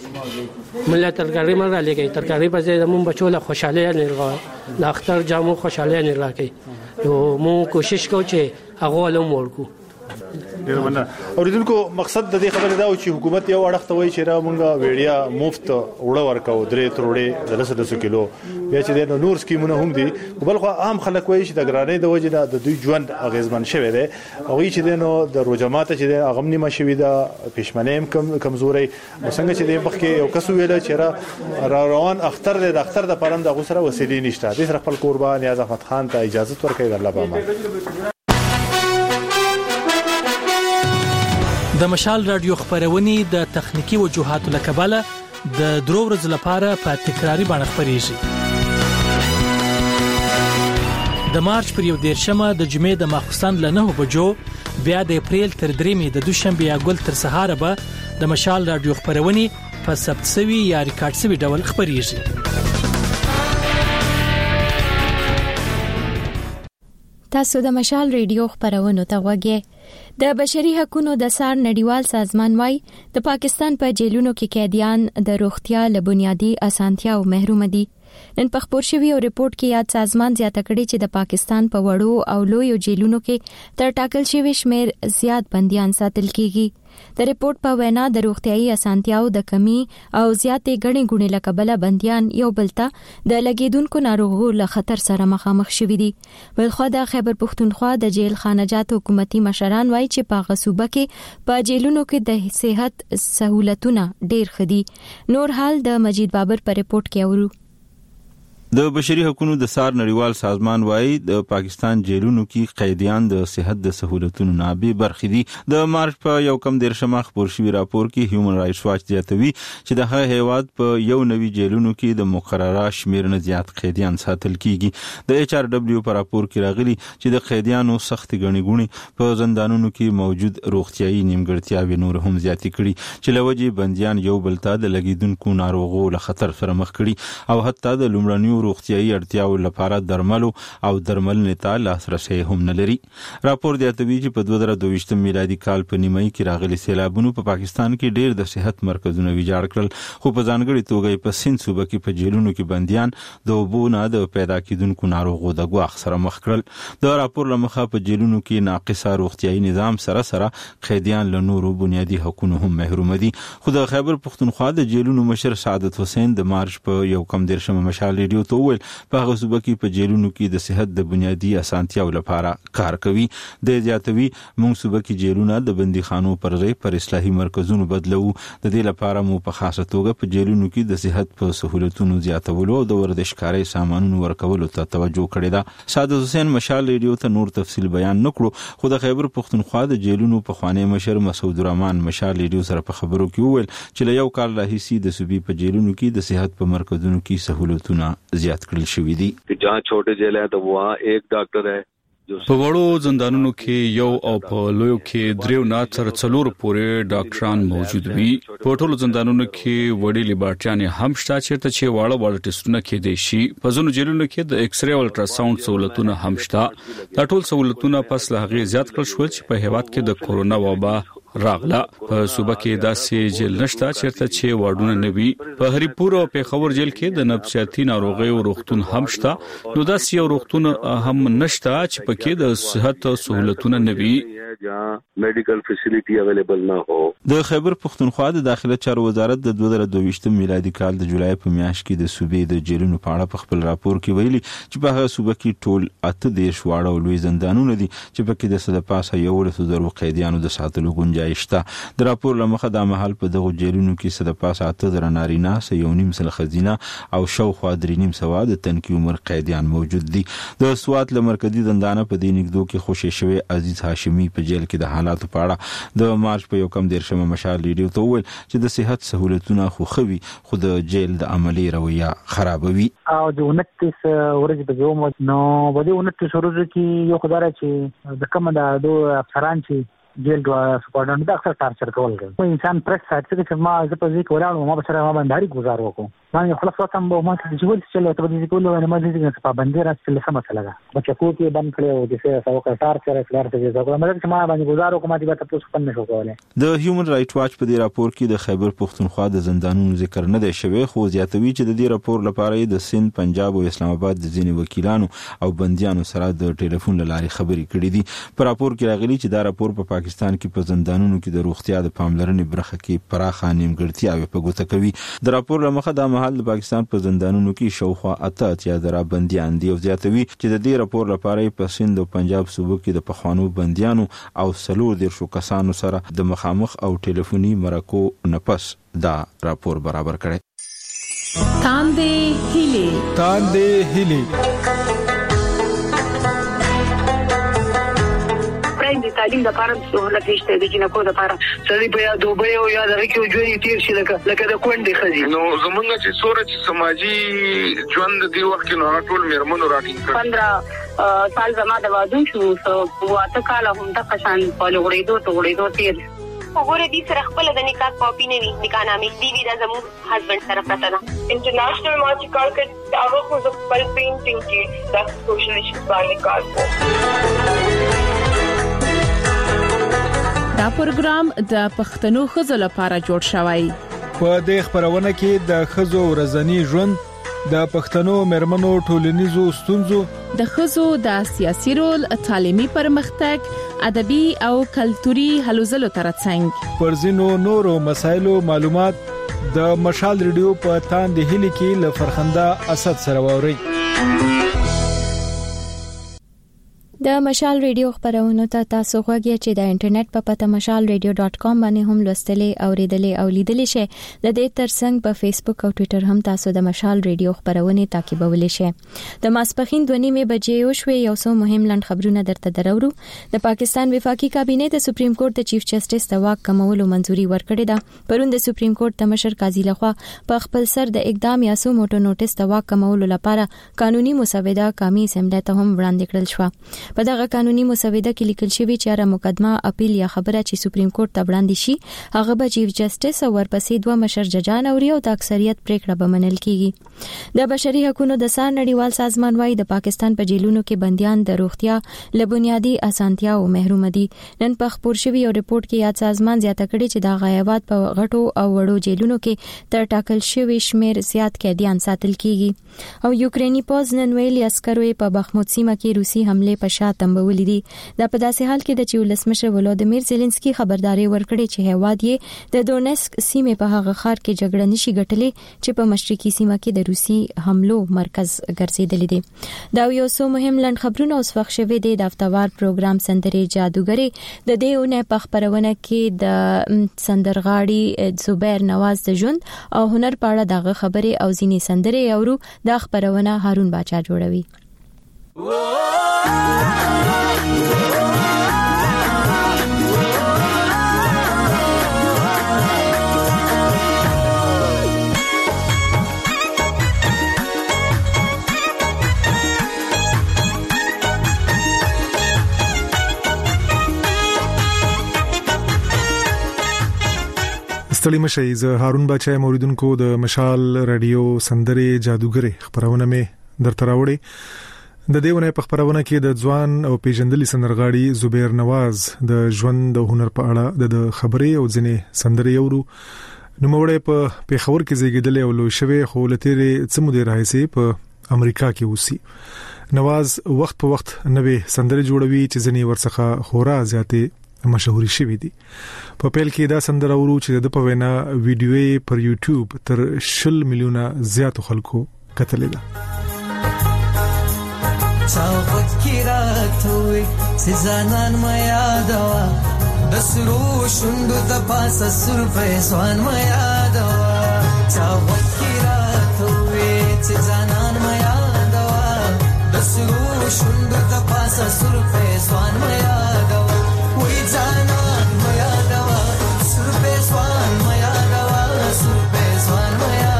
لګي مل ترکاری مرا لګي ترکاری په ځای زموږ بچول خوشاله نه لغه د اختر جامو خوشاله نه راکې نو مو کوشش کوو چې هغه ولوم ورکو ډیر مننه اوریدونکو مقصد د دې خبرې دا و چې حکومت یو اړخ ته وایي چې را مونږه ویډیا مفت وړه ورکاو درې تروړې د لس لس کیلو بیا چې د نور سکیمونه هم دي بل خو عام خلک وایي چې د ګرانۍ د وجې د دوی ژوند اغیزمن شوی دی او چې د نو د روجمات چې د اغم نیمه شوی دا پښمنیم کم کمزوري څنګه چې د مخکې یو کس ویل چې را روان اختر د اختر د پرند د غوسره وسیلې نشته د سره خپل قربان نیاز احمد خان ته اجازه ورکړي د الله پامه د مشال رادیو خبرونه د تخنیکی وجوهاتو لکباله د درو ورځې لپاره په تکراری باندې خبريږي د مارچ پر یو دیرشمه د جمعې د ماخستان له نه بجو بیا د اپریل تر دریمې د دوشنبه یا ګل تر سهار به د مشال رادیو خبرونه په ثبت شوی یا ریکارډ شوی ډول خبريږي تاسو د مشال ریډیو خبرونه ته وګورئ د بشري حقوقو د سار نړیوال سازمان وايي د پاکستان په جیلونو کې قیدیان د روغتیا له بنیادی اسانتیاو محروم دي نن په خبر شوی او ریپورت کې یاد سازمان زیاته کړي چې د پاکستان په وړو او لویو جیلونو کې تر ټاکل شوی شمیر زیات بنديان ساتل کیږي. د ریپورت په وینا د روغتيایي اسانتیاو د کمی او زیاتې غړي غونې لکبله بنديان یو بلته د لګیدونکو ناروغو له خطر سره مخامخ شوي دي. بلخو د خیبر پښتونخوا د جیل خانجات حکومتي مشران وایي چې په غصوبه کې په جیلونو کې د صحت سہولتونه ډیر خدي. نور حال د مجید بابر په ریپورت کې اورو. د بشري حقوقو د سار نړیوال سازمان وايي د پاکستان جیلونو کې قیدیان د صحت د سہولتونو نه به برخې دي. د مارچ په یو کم دیرشمه خبر شوی راپور کې هیومن رائټس واچ زیاتوي چې د هغه هیواد په یو نوي جیلونو کې د مقرره شمیر نه زیات قیدیان ساتل کیږي. د ایچ ار دبليو پر راپور کې راغلي چې د قیدیانو سخت غني غوني په زندانونو کې موجود روغتيایي نیمګړتیاوې نور هم زیاتې کړي چې لوجي بنديان یو بلته د لګیدونکو ناروغو له خطر سره مخ کړي او حتی د لومړنیو روغتيایي اړتیاو لپاره درملو او درملنې ته لاسرسي هم نه لري. راپور زیاتوي چې په دوه زره دوه میلادي کال په نیمایي کې راغلي سیلابونو په پاکستان کې ډېر د صحت مرکزونه ویجاړ کړل، خو په ځانګړي توګه په سند صوبه کې په جیلونو کې بنديان د اوبو نه د پیدا کېدونکو ناروغو د ګواښ سره مخ کړل. د راپور لمخه په جیلونو کې ناقصه روغتيایي نظام سره سره قیدیان له نورو بنیادي حقوقو هم محروم دي. خو د خیبر پښتونخوا د جیلونو مشر سعادت حسین د مارچ په یو کم دیرشمه مشال ریډیو ته وویل په هغه صوبه کې په جیلونو کې د صحت د بنیادي اسانتیاو لپاره کار کوي. د زیاتوي موږ صوبه کې جیلونه د بندیخانو پر ځای پر اصلاحي مرکزونو بدلو. د دې لپاره مو په خاصه توګه په جیلونو کې د صحت په سہولتونو زیاتولو او د ورزشکاري سامانونو ورکولو ته توجه کړې ده. سعادت حسین مشال ریډیو ته نور تفصیل بیان نکړو، خو د خیبر پښتونخوا د جیلونو په خوانی مشر مسعود الرحمن مشال ریډیو سره په خبرو کې وویل چې له یو کال راهیسې د صوبې په جیلونو کې د صحت په مرکزونو کې سہولتونه زیات کړل شوي دي. جہاں چھوٹے جیل ہیں تو وہاں ایک ډاکټر ہے. په وړو زندانونو کې یو او په لویو کې دریو نه تر څلور پورې ډاکټران موجود وي. په ټولو زندانونو کې وړي لیبارټریانې هم شته چې ته چې واړه واړه ټیسټونه کېدای شي. په ځینو جیلونو کې د ایکس ری او الټرا ساوند سہولتونه هم شته. دا ټول سہولتونه پس له هغې زیات کړل شول چې په هیواد کې د کورونا وبا راغله. په صوبه کې داسې جیل نشته چیرته چې واردونه نه وي. په هریپور او پیښور جیل کې د نفسیاتي ناروغیو روغتون هم شته. نو داسې یو روغتون هم نشته چې پکې د صحت سہولتونه نه وي. جہاں میډیکل فیسیلیټي اویلیبل نه هو. د خیبر پښتونخوا د داخله چارو وزارت د دوه زره دوه میلادي کال د جولای په میاشت کې د صوبې د جیلونو په اړه په خپل راپور کې ویلي چې په هغه صوبه کې ټول اته دیش واړه او لوی زندانونه دي چې پکې د صد پاسه یو لسو زرو قیدیانو د ساتلو گنجائش شته. د راپور لمخه د محل په دغه جیلونو کې صد پاسه اته زره نارینه سه یو نیم سل خزینه او شاوخوا درې نیم سوه د تنکي عمر قیدیان موجود دي. د سوات لمرکزی زندانه په دې نګدو کې خوشی شوی عزیز هاشمی په جیل کې د حالاتو په اړه د مارچ په یو کم دیرشمه مشال ریډیو ته وویل چې د صحت سہولتونه خو خوي خو د جیل د عملی رویه خرابوي. او د انتیس ورځې په یوم نو بده انتیس ورځې کې یو خدای چې د کوم د دوه افسران چې جیل دوا سپورټن د اکثر ټارچر کول کوي. انسان پرس ساتي چې ما زه په ځکه ولاړم ما به سره ما باندې گزار وکم. ما خلاص وتم به ما چې جوړ چې له تبدیل کولو نه ما دې څه په باندې راځي له سم مسله ده. بچا کو کې بند کړو چې څه ساو کا ټارچر کړار ته ځکه ما چې ما باندې گزار وکم دې به تاسو پنه شو کوله. د هیومن رائټ واچ په دې راپور کې د خیبر پښتونخوا د زندانونو ذکر نه دی شوی، خو زیاتوي چې د دې راپور لپاره د سند، پنجاب او اسلام آباد د ځینې وکیلانو او بنديانو سره د ټلیفون لارې خبرې کړې دي. په راپور کې راغلي چې دا راپور په پاکستان کې په زندانونو کې د روغتیا د پاملرنې برخه کې پراخه نیمګړتیاوې په ګوته کوي. د راپور لمخه د محل د پاکستان په زندانونو کې شاوخوا اته اتیا زره بنديان دي او زیاتوي چې د دې راپور لپاره په سند او پنجاب صوبو کې د پخوانو بنديانو او څلور دیرشو کسانو سره د مخامخ او ټلیفوني مرکو نفس دا راپور برابر کړي. تاندې هیلي تاندې هیلي د تعلیم د لپاره سہولت نشته د جنکو د لپاره سړي په یاد دوبه او یاد راکې ژوند تیر شي لکه لکه د کونډې خزي. نو زمونږ چې سورج سماجی ژوند دی وخت نو ټول میرمنو راټینګ کړ. پندرہ سال زما د واده شو سو واته کال هم د قشان په لغړېدو ته غړېدو تیر وګوره دې سره خپل د نکاح کاپی نه وي نکاح نامې دی وی دا زموږ هسبند سره پته ده. انټرنیشنل ما چې کار کړ هغه خو د خپل پینټینګ کې د سوشل ایشوز باندې کار کوي. دا پروګرام د پښتنو خزو لپاره جوړ شوی. په دې خبرونه کې د خزو ورځنی ژوند، د پښتنو مرمنو ټولنیزو ستونزو، د ښځو د سیاسي رول، تعلیمي پرمختګ، ادبي او کلتوري هلو ځلو ترڅنګ پر ځینو نورو مسایلو معلومات د مشال ریډیو په تاند هلي کې ل فرخنده اسد سره ووري. د مشال ریډیو خبرونه ته تاسو غوږی چې د انټرنیټ په پته مشال ریډیو ډاټ کام باندې هم لوستلې او ریډلې او لیدلې شئ. د دې ترڅنګ په فیسبوک او ټوئیټر هم تاسو د مشال ریډیو خبرونه تعقیبولای شئ. د ماسپخین دوه نیمه بجې او شوي یو څو مهم لند خبرونه درته درورو. د پاکستان وفاقي کابینه د سپریم کورټ د چیف جسټس د واک کمولو منځوري ورکړې ده. پرون د سپریم کورټ د مشر قاضي لخوا په خپل سر د اقدام یا سو موټو نوټس د واک کمولو لپاره قانوني مسوده قومي اسمبلی ته هم وړاندې کړل شو. په دغه قانوني مسوده کې لیکل شوی چې را مقدمه اپیل یا خبره چې سپریم کورټ ته وړاندې شي هغه به چیف جسټس او ورپسې دوه مشر ججان اوري او د اکثریت پریکړه به منل کیږي. د بشري حقوقو د سار نړیوال سازمان وايي د پاکستان په جیلونو کې بنديان د روغتیا له بنیادی اسانتیا او محروم دي. نن په خبر شوی یو ریپورت کې یاد سازمان زیاته کړي چې د غیابات په غټو او وړو جیلونو کې تر ټاکل شوی شمیر زیات قیدیان ساتل کیږي. او یوکرینی پوز نن ویلي عسکرو په بخموت سیمه کې روسي حمله په شا تنبولې دي. دا په داسې حال کې د چې ولسمشر ولادیمیر زيلنسکي خبرداري ورکړي چې هیواد یې د دونیسک سیمه په هغه ښار کې جګړه نشي ګټلې چې په مشرقي سیمه کې د روسي حملو مرکز ګرځیدل دي. دا یو څو مهم لند خبرونه اوس وخت شوه دي. د هفتوار پروګرام سندري جادوګری د دېونه په خبرونه کې د سندرغاړي زبیر نواز د ژوند او هنر په اړه دغه خبره او ځینې سندري اورو. د خبرونه هارون باچا جوړوي. ستړي مشئ. زه هارون باچا موریدونکو د مشال رادیو سندري جادوګری خبرونه مې درته راوړي. د دیونه په خبرونه کې د ځوان او پیژندلي سندرغاړي زبیر نواز د ژوند او هنر په اړه د خبرې او ځنې سندري اورو. نو موړې په پیښور کې زیږیدل او لوی شوی خو لتهره څمو دی راځي په امریکا کې اوسي. نواز وخت په وخت نوې سندري جوړوي چې ځنې ورڅخه خورا زیاتې مشهوري شوی دي. په پیل کې دا سندره ورو چې د په وینا ویډیوې پر یوټیوب تر شل میلیونه زیاتو خلکو کتلې ده. چاو فکراتوي سزانان ما یادوا د سرو شوندو د پاسه سر په ځوان ما یادوا. چاو فکراتوي سزانان ما یادوا د سرو شوندو د پاسه سر په ځوان ما یادوا. وای ځانان ما یادوا سر په ځوان ما یادوا سر په ځوان ما یادوا.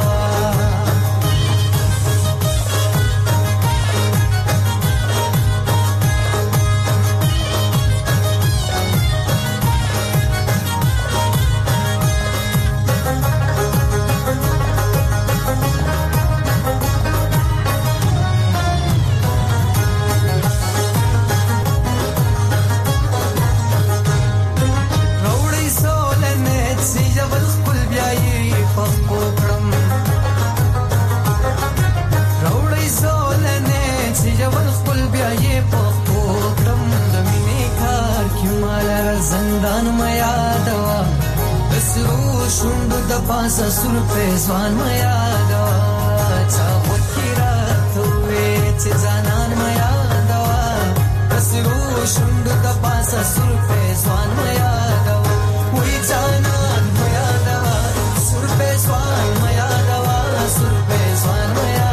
زندان ما یادوا بسرو شوند د پاسه سر په ځوان ما یادوا. چا وکړه چې ځانان ما یادوا بسرو شوند د پاسه سر په ځوان ما یادوا. وای ځانان ما یادوا سر په ځوان ما یادوا سر په ځوان ما یادوا.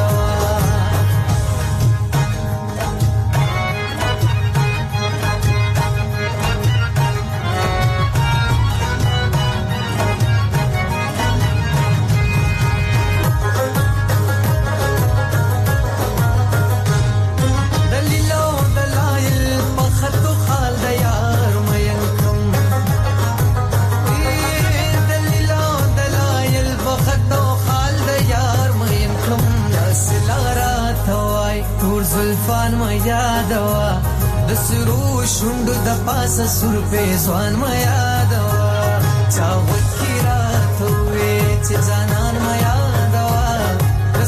زلفان ما یادوا د سرو شوندو د پاسه سر په ځوان ما یادوا. چا وکړه ته چې ځانان ما یادوا د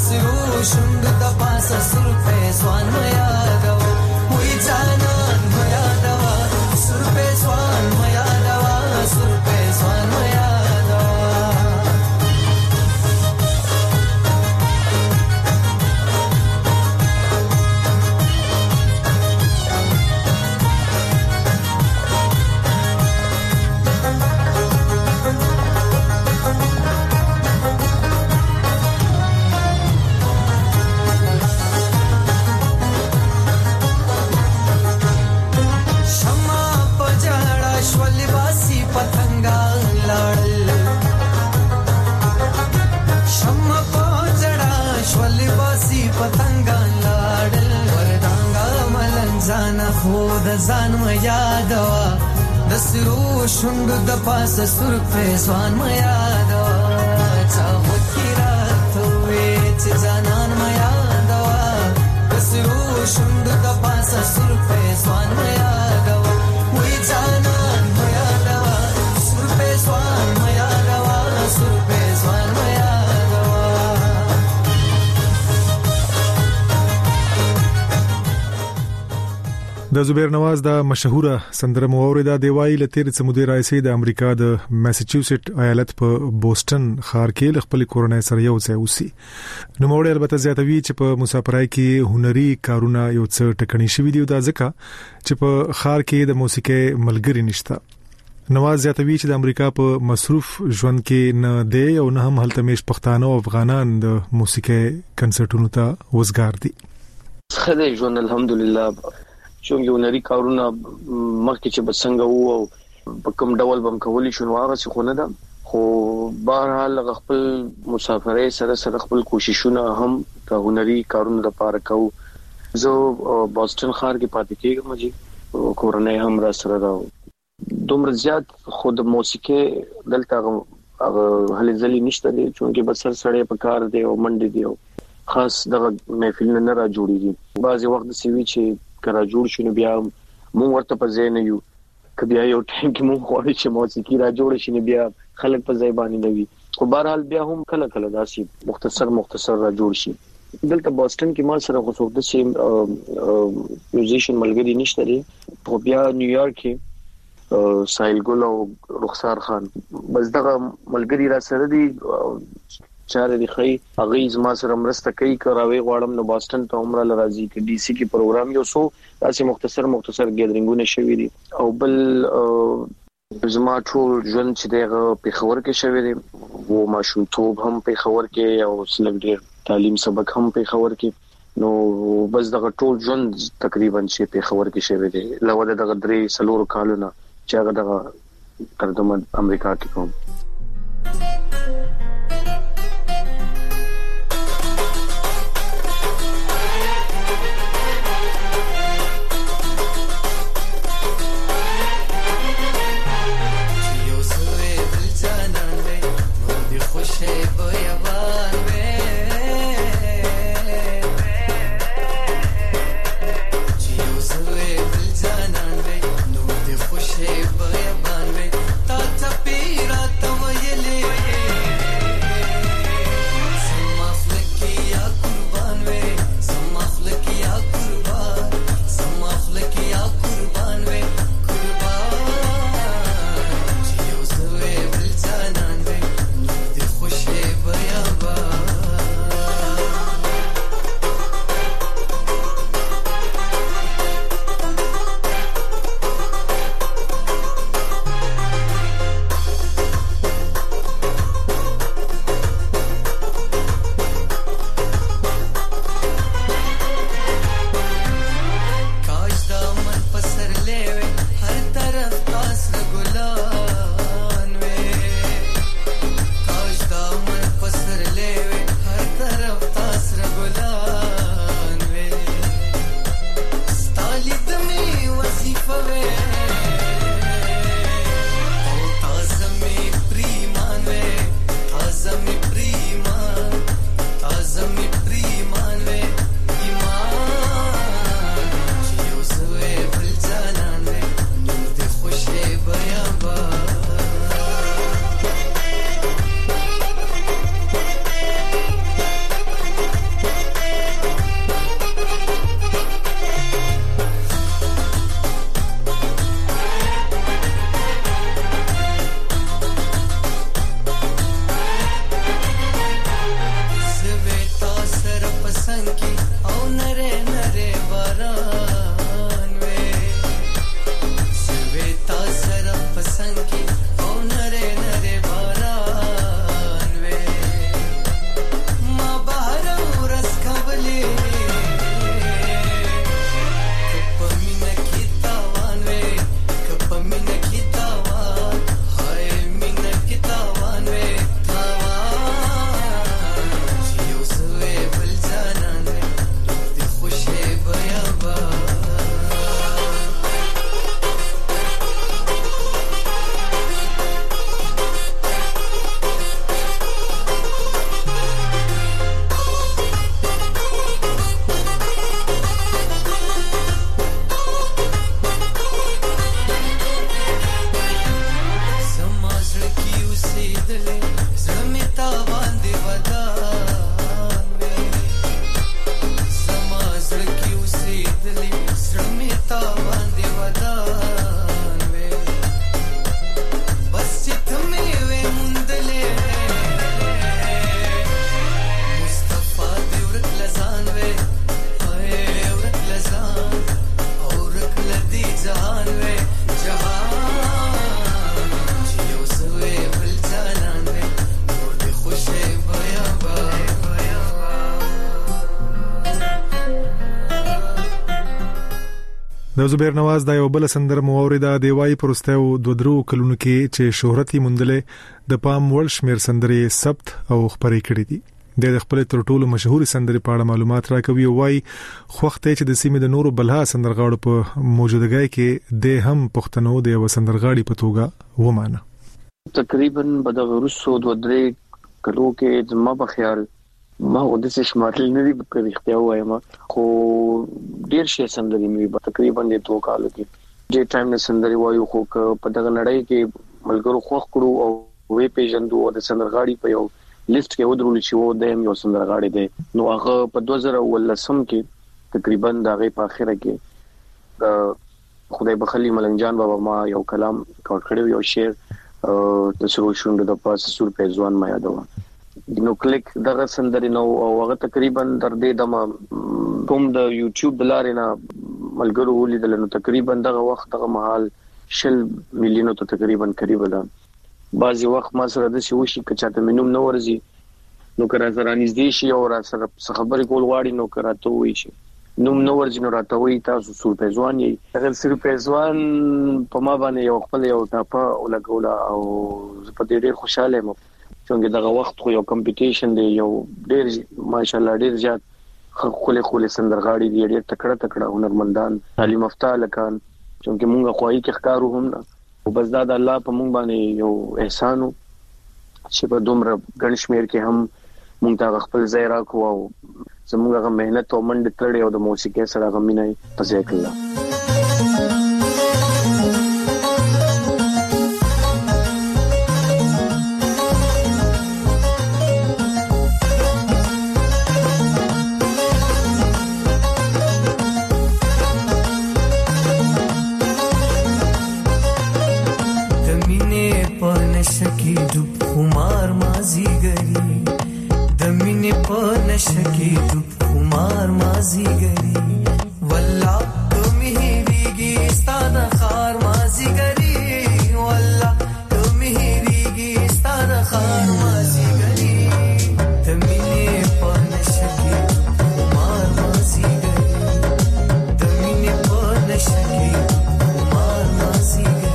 شوند د پاسه سر پیسوان میا دوا وای جانان میا دوا سر پیسوان میا دوا سر پیسوان میا خود ځان ما یادوا د سرو شوند د پاسه سر پیسوان ما یادوا چا وکړه ته وې چې ځانان ما یادوا د سرو شوند د پاسه سر پیسوان ما یادوا وې ځانان ما یادوا سر پیسوان ما یادوا سر پیسوان ما د زبیر نواز دا مشهوره سندره موریده دی وایي لتیر سمودي رئیسي د امریکا د میساچوسټ ایالت په بوسټن ښار کې خپل کورنۍ سره یو ځای اوسي. نو موړ البته زیاتوي چې په مسافرای کې هنري کارونه یو څه ټکنی شوی دی دا ځکه چې په ښار کې د موسیقي ملګری نشته. نواز زیاتوي چې د امریکا په مصروف ژوند کې نه دی او نه هم هلته مش پښتانه او افغانان د موسیقي کنسرټونو ته وزګار دي. خدای ژوند الحمدلله چونګ هنري کارونه مخکې چې بسنګ وو او په کوم ډول بم کولی شو هغه څه خو نه ده خو بهرحال خپل مسافرۍ سره سره خپل کوششونه هم د هنري کارونو لپاره کوو. زه بوسټن ښار کې پاتې کېږم چې کورنۍ هم را سره راو دومره زیات خود موسیقي دلته هغه هلي ځلې نشته دي چونګې بسر سړې په کار دی او منډي دی خاص دغه محفل نه را جوړیږي. بعضي وخت سوي چې کرا جوړ شنو بیا مونږ ورته په ځای نه یو کبي یو ټیم کې مونږ غواړو چې موسیقي را جوړ شي بیا خلک په ځای باندې نوي خو بهرحال بیا هم کله کله داسي مختصر مختصر را جوړ شي. دلته بوسټن کې ما سره غوښتل د سیم میوزیشن ملګری نشته لري خو بیا نیویارک کې سایل ګل او رخسار خان بس دغه ملګری را سره دي چاره دی خی اغیز ما سره مرسته کوي کراوي غواړم نو بوسټن ته عمره لراځي کې ډي سي کې پروګرام یو سو تاسو مختصر مختصر ګیدرینګونه شوي دي او بل زما ټول ژوند چې دغه په خبر کې شوي دي وو ماشومتوب هم په خبر کې او سلګډیر تعلیم سبق هم په خبر کې نو بس دغه ټول ژوند تقریبا چې په خبر کې شوي دي لوړ دغه درې سلور کالونه چې هغه دغه ترجمه امریکا کې کوم. تا ته پیرا ته د زبیر نواز د یو بل سندر موردا دی وای پرستو دو درو کلونو کې چې شهرت مندلې د پام ول شمیر سندرې ثبت او خبرې کړې دي د خپل تر ټولو مشهور سندرې په اړه معلومات راکوي وای خوخته چې د سیمې د نورو بلها سندرغاړو په موجودګۍ کې د هم پښتنو د یو سندرغاړي په توګه ومانه تقریبا بدغه روسو دو درې کلو کې زما په خیال ما د څه شمارل نه دي په اختیار وایم خو ډیر شي سندري مې تقریبا د تو کال کې چې ټایم نه سندري وایو خو په دغه نړۍ کې ملګرو خوخ کړو او وې پیژندو د سندرغاړي په یو لیست کې ودرول شي وو د یو سندرغاړي دی نو هغه په دوه زره ولسم کې تقریبا دغه په اخره کې خدای بخلی ملنګ جان بابا ما یو کلام کاوټ کړو یو شعر د سرو شوند د پاس سور په ځوان ما یادوه نو کلیک دغه سندري نو او هغه تقریبا تر دې د کوم د یوټیوب د لارې نه ملګرو ولیدل نو تقریبا دغه وخت دغه محل شل میلیونو ته تقریبا قریب ده بعضي وخت ما سره د شي وشي کچاته منوم نو ورزي نو کرا سره نږدې شي او را سره خبرې کول غواړي نو کراته وي شي نو نو ورځ نو راته وي تاسو سور په ځوان یې اگر سور په ځوان په ما باندې یو خپل یو ټاپه ولګولا او په دې ډېر خوشاله یم څنګه دغه وخت خو یو کمپټیشن دی یو ډیر ماشاءالله ډیر زیات خله خله سندرغاړي دی ډیر تکړه تکړه هنرمندان تعلیم یافته لکان چې موږ خوایي کې ښکارو هم نه او بس دا د الله په موږ باندې یو احسان چې په دومره ګڼشمیر کې هم موږ ته خپل ځای راکو او زموږ هغه مهنت او منډه تړي او د موسیقۍ سره غمینه پځای کړل शकी तू कुमार माजी गरी वल्ला तुम ही रीगी स्ताद खार माजी गरी वल्ला तुम ही रीगी स्ताद खार माजी गरी तमिने पन शकी कुमार माजी गरी तमिने पन शकी कुमार माजी गरी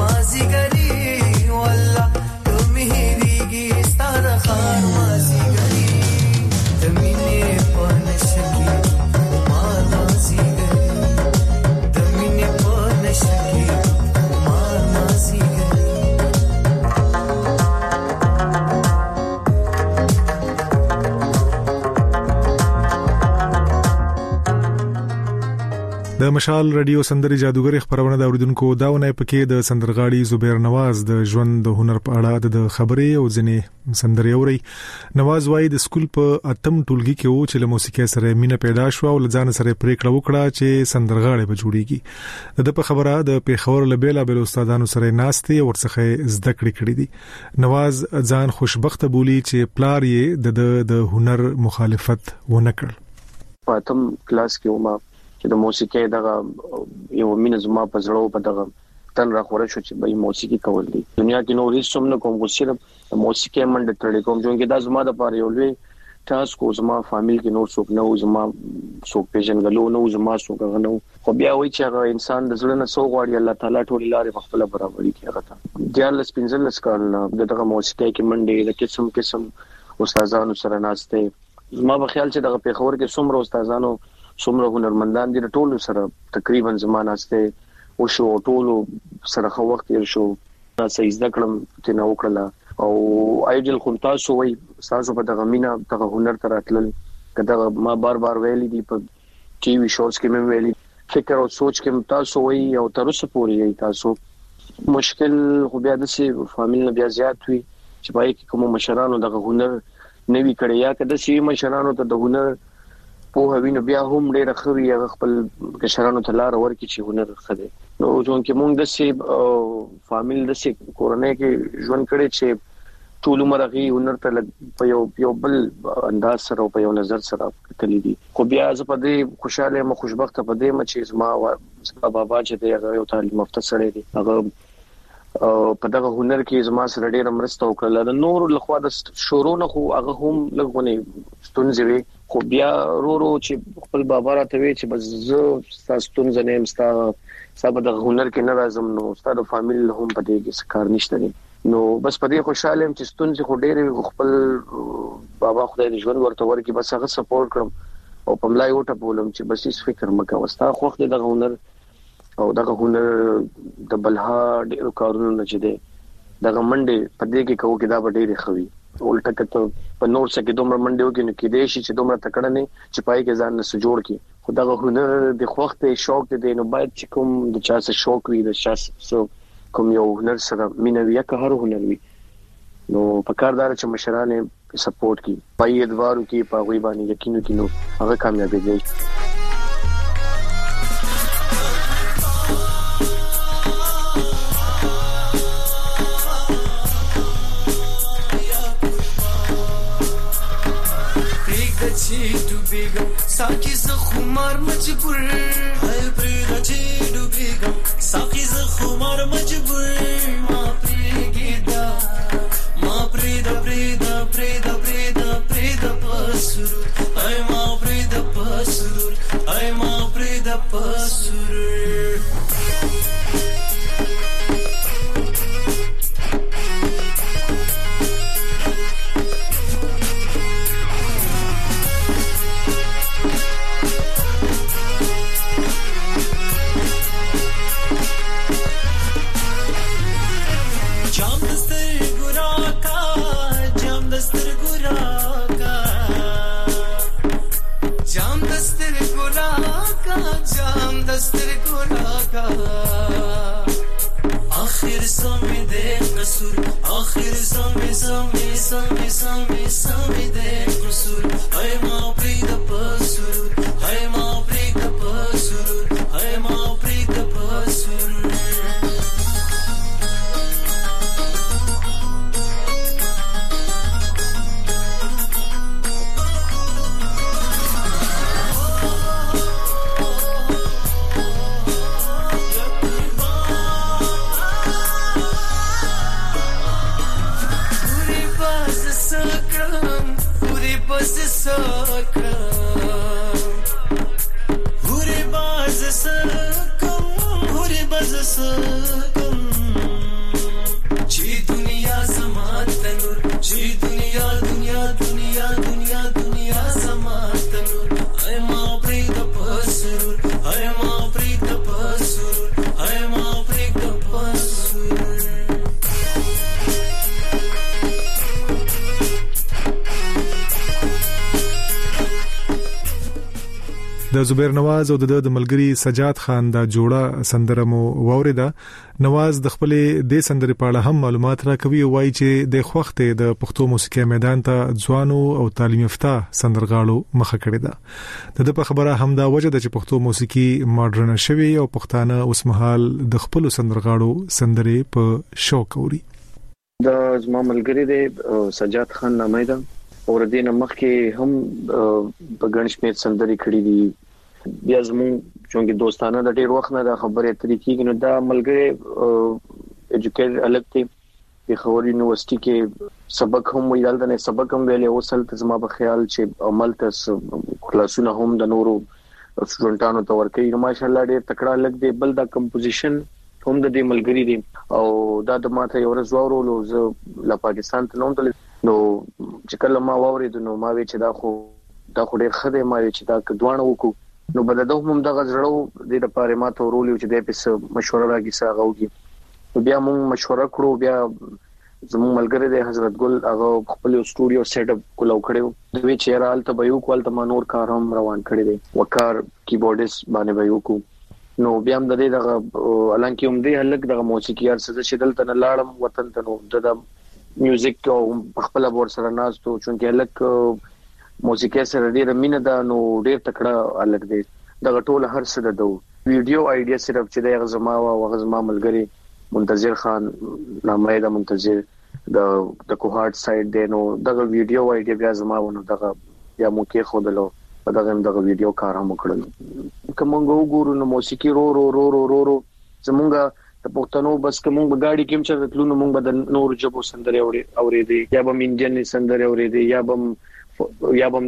Mazi gari د مشال رادیو سندري جادوګر خبرونه د اوریدونکو داونه پکې د سندرغاړي زبیر نواز د ژوند د هنر په اړه د خبرې او ځنې سندري اوري. نواز وايي د سکول په اتم ټولګي کې و چې له موسیقي سره مینه پیدا شو او ځان سره پریکړه وکړه چې سندرغاړي به جوړیږي. د په خبره د پیښور لبیلا بل استادانو سره ناشته ورڅخه زده کړې کړې دي. نواز ځان خوشبخته بولی چې پلار یې د د هنر مخالفت ونه کړ. په اتم کلاس کې ومه چې د موسیقي دغه یو مینه زما په زړه په دغه تن را خورې شو چې به موسیقي کول دي. دنیا کې نور هیڅ څه نه کوم، خو صرف موسیقي منډه تړلې کوم چې دا زما د پاره یو لوی تاسو کو زما فامیل کې نور څوک نه و، زما څوک پیژنګلو نه و، زما څوک غنو. خو بیا وایي چې هغه انسان د زړه نه سو غواړي الله تعالی ټول لارې په خپل برابرۍ کې هغه ته دیارلس پنځلس کال دغه موسیقي کې منډه د قسم قسم استادانو سره ناشته. زما په خیال چې دغه پیښور کې څومره استادانو څومره هنرمندان دي ټول سره تقریبا زمانه استه او شو ټول سره خو وخت یې شو تاسو زده کړم چې نو کړل او ایډل خو تاسو وای تاسو په دغه مینا دغه هنر تر اتل کدا ما بار بار ویلي دي په ټي وي شوز کې مې ویلي فکر او سوچ کې تاسو وای او تر اوسه پورې تاسو مشکل خو بیا د سي فامیل بیا زیات وي چې پای کې کوم مشرانو دغه هنر نوي کړی یا کدا سي مشرانو ته د هنر په هوینو بیا هم ډېر خوي هغه خپل کشرانو ته لار ورکړي چې هنر خده. نو ځون کې مونږ د سي فامیل د سي کورونه کې ژوند کړي چې ټول عمر غي هنر ته په یو یو بل انداز سره په یو نظر سره کتلې دي. خو بیا زه په دې خوشاله مو خوشبخته په دې مچ زما او بابا چې دی هغه یو تعلیم یافته سره دی، هغه په دغه هنر کې زما سره ډېر مرسته وکړه. د نور لخوا د شورو نه خو هغه هم لګونه ستونزې وي، خو بیا رو رو چې خپل بابا راته وی چې بس زه تاسو ته زنیم ستا سبا د هنر کې نه راځم، نو ستاسو فامیل هم په دې کې کار نشته دي. نو بس په دې خوشاله يم چې ستونزې خو ډېر خپل بابا خدای دې ژوند ورته ورکړي، بس هغه سپورټ کړم او په ملای وټه بولم چې بس هیڅ فکر مکه وستا خو خدای دغه هنر او دغه هنر د بلها ډېر کارونه نه چي دي دغه منډه په دې کې کوو کې دا ډېر خوي ولټه کته په نور څه کې دومره منډیو کې نو کې دې شي چې دومره تکړه نه چې پای کې ځان نه جوړ کی. خدای هنر د خوخت شوق دې نو باید چې کوم د چا څه شوق وي د چا څه کوم یو هنر سره مینوي یا که هر هنر وي نو په کاردار چې مشرانه سپورټ کی پای ادوارو کې په غوي باندې یقینو کې نو هغه کامیابی دی. چې ډوبېږم ساقي زه خمار مجبور هاي پرېږده چې ډوبېږم ساقي زه خمار مجبور ما پرېږده ما پرېږده پرېږده پرېږده پرېږده پرېږده په سرور هاي ما پرېږده په سرور هاي ما پرېږده په سرور. जाम दस्तर को लागा आखिर समय दे कसूर आखिर समय समय समय समय समय दे कसूर हाय माँ प्रीत पसुर हाय माँ प्रीत पसुर हाय माँ प्रीत पसुर. د زبیر نواز او د ملګری سجاد خان دا جوړه سندره مو واوریدا. نواز د خپل د سندرې په اړه هم معلومات راکوي او وايي چې د خوخته د پښتو موسیقي میدان ته ځوانو او تعلیم یافته سندرغاړو مخه کړې ده. د په خبره هم دا وجه ده چې پښتو موسیقي ماډرن شوی او پښتانه اوس مهال د خپل سندرغاړو سندرې په شوق اوري. د زما ملګری د سجاد خان نامه ده او د دې نمخ کې هم په ګڼ شمېر سندرې کړې دي. بیا زموږ چونګې دوستانه د ډېر وخت نه د خبرې طریقې نو دا ملګری ایجوکیټډ الګ ته په خور یونیورسيټي کې سبق هم ویل د نه سبق هم ویلې اوسل ته زما په خیال چې عمل ته کلاسونه هم د نورو سټوډنټانو ته ورکړي. نو ماشاءالله ډېر تکړه الګ دی. بل دا کمپوزیشن هم د دې ملګری دی او دا د ماته یو ورځ واورولو زه لا پاکستان ته نوم تل نو چې کله ما واورید نو ما وی چې دا خو دا خو ډېر خدای ما وی چې دا کډوانه وکړو نو بل دا هم د غزړو د لپاره ما ته ورولې چې د پس مشوره راګي ساغوږي. بیا موږ مشوره کړو. بیا زموږ ملګری د حضرت ګل هغه خپل استودیو سیټ اپ کولو کړو. دوی چې رال ته به یو کول ته نور کار هم روان کړی دی وکار کیبورډست باندې به یو کو. نو بیا هم د دې دغه الانکه هم دی هلک دغه موسیقي ارڅ چې دلته نه لاړم وطن ته نو د میوزیک او خپل بور سره ناستو چونکه الک موسیقي سره ډیر مینه ده نو ډیر تکړه الک دی. دغه ټول هر څه ده. ویډیو آیډیا صرف چې د غزما او غزما ملګری منتظر خان نامه ده منتظر د د کوهارت سایډ دی نو دغه ویډیو آیډیا بیا زما ونه دغه یا مو کې خودلو په دغه دغه ویډیو کار هم وکړل. کومه وګورو نو موسیقي رو رو رو رو رو رو زمونږه د پښتنو بس کوم غاډي کې چې تلونو مونږ بدل نور جبو سندره اوري اورېدي یا به انډین سندره اورېدي یا به یا به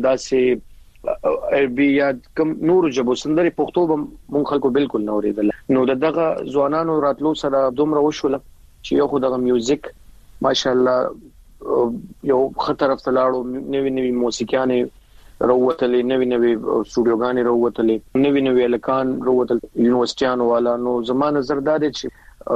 داسې عربي یا کوم نور جبو سندره پښتو به مونږ خلکو بالکل نه اورېدل. نو دغه ځوانانو راتلو سره دومره وشول چې یو خو دغه میوزیک ماشاءالله یو خطر افلاړو نوې نوې موسیقيانه روتلې نوې نوې سټوډیوګانې روتلې نوې نوې الکان روتل یونیورسيټیانو والا. نو زمانه زرداد چې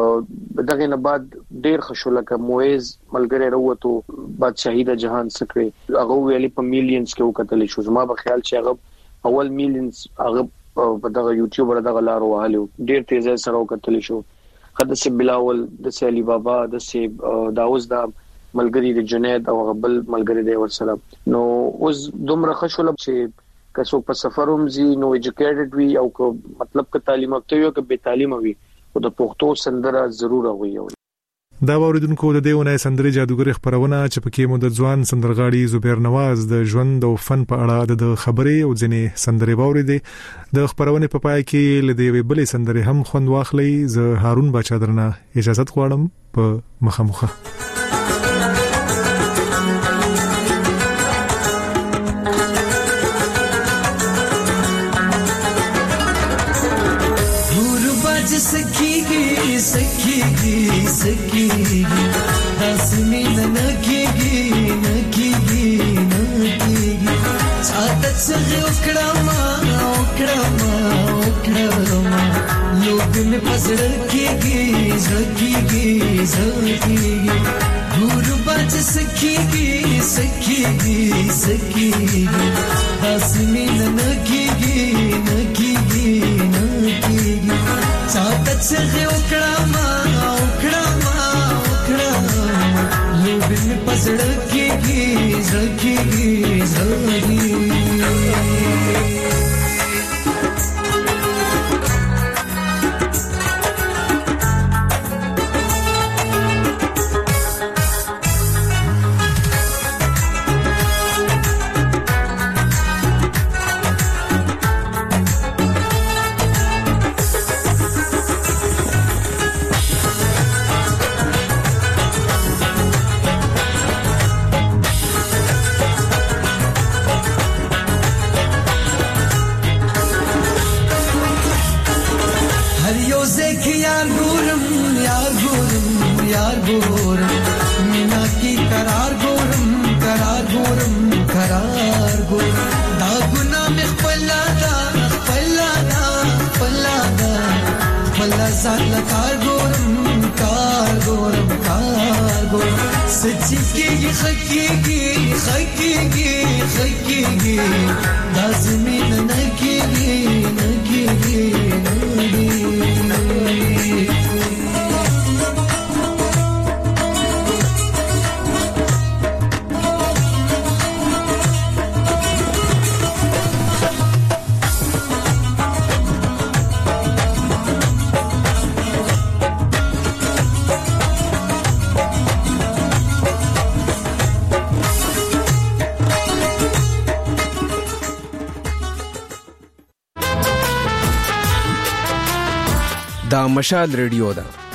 دغه نه بعد ډېر خوشاله ک مویز ملګری وروته بادشاہي د جهان سکري هغه ویلي په میلیونز کې وکټل شو. زما په خیال چې هغه اول میلیونز هغه په دغه یوټیوب ور دغه لارو والو ډېر تیز سره وکټل شو. قدس بلاول د سلی بابا د سی داوز دا ملګری د جنید او غبل ملګری دی ورسره. نو اوس دومره خوشاله چې کڅو په سفروم زی نو ایجوکیټډ وی او کو مطلب ک تعلیم یافته یو ک به تعلیم وی او د پښتو سندره ضرور وي. دا اوریدونکو د دیونه سندري جادوګر خبرونه چې پکې مو د ځوان سندرغاړي زبیر نواز د ژوند او فن په اړه د خبرې او ځنې سندري باورې دي د خبرونه په پای کې لدی وی بلې سندري هم خوند واخلي. زه هارون بچا درنه اجازه غواړم په مخامخه. सखीगी सखीगी सखीगी हंसनी नकीगी नकीगी नकीगी सादत से उकड़ामा उकड़ामा उकड़ामा लोग में पसड़ कीगी सखीगी सखीगी गुरबाज सखीगी सखीगी सखीगी हंसनी नकीगी नकीगी नकीगी सादत से उकड़ामा उकड़ामा उकड़ामा लोग में पसड़ कीगी सखीगी सखीगी سچکیږي خکیږي خکیږي خکیږي لازمي نه کیږي نه کیږي دا مشال ریډیو ده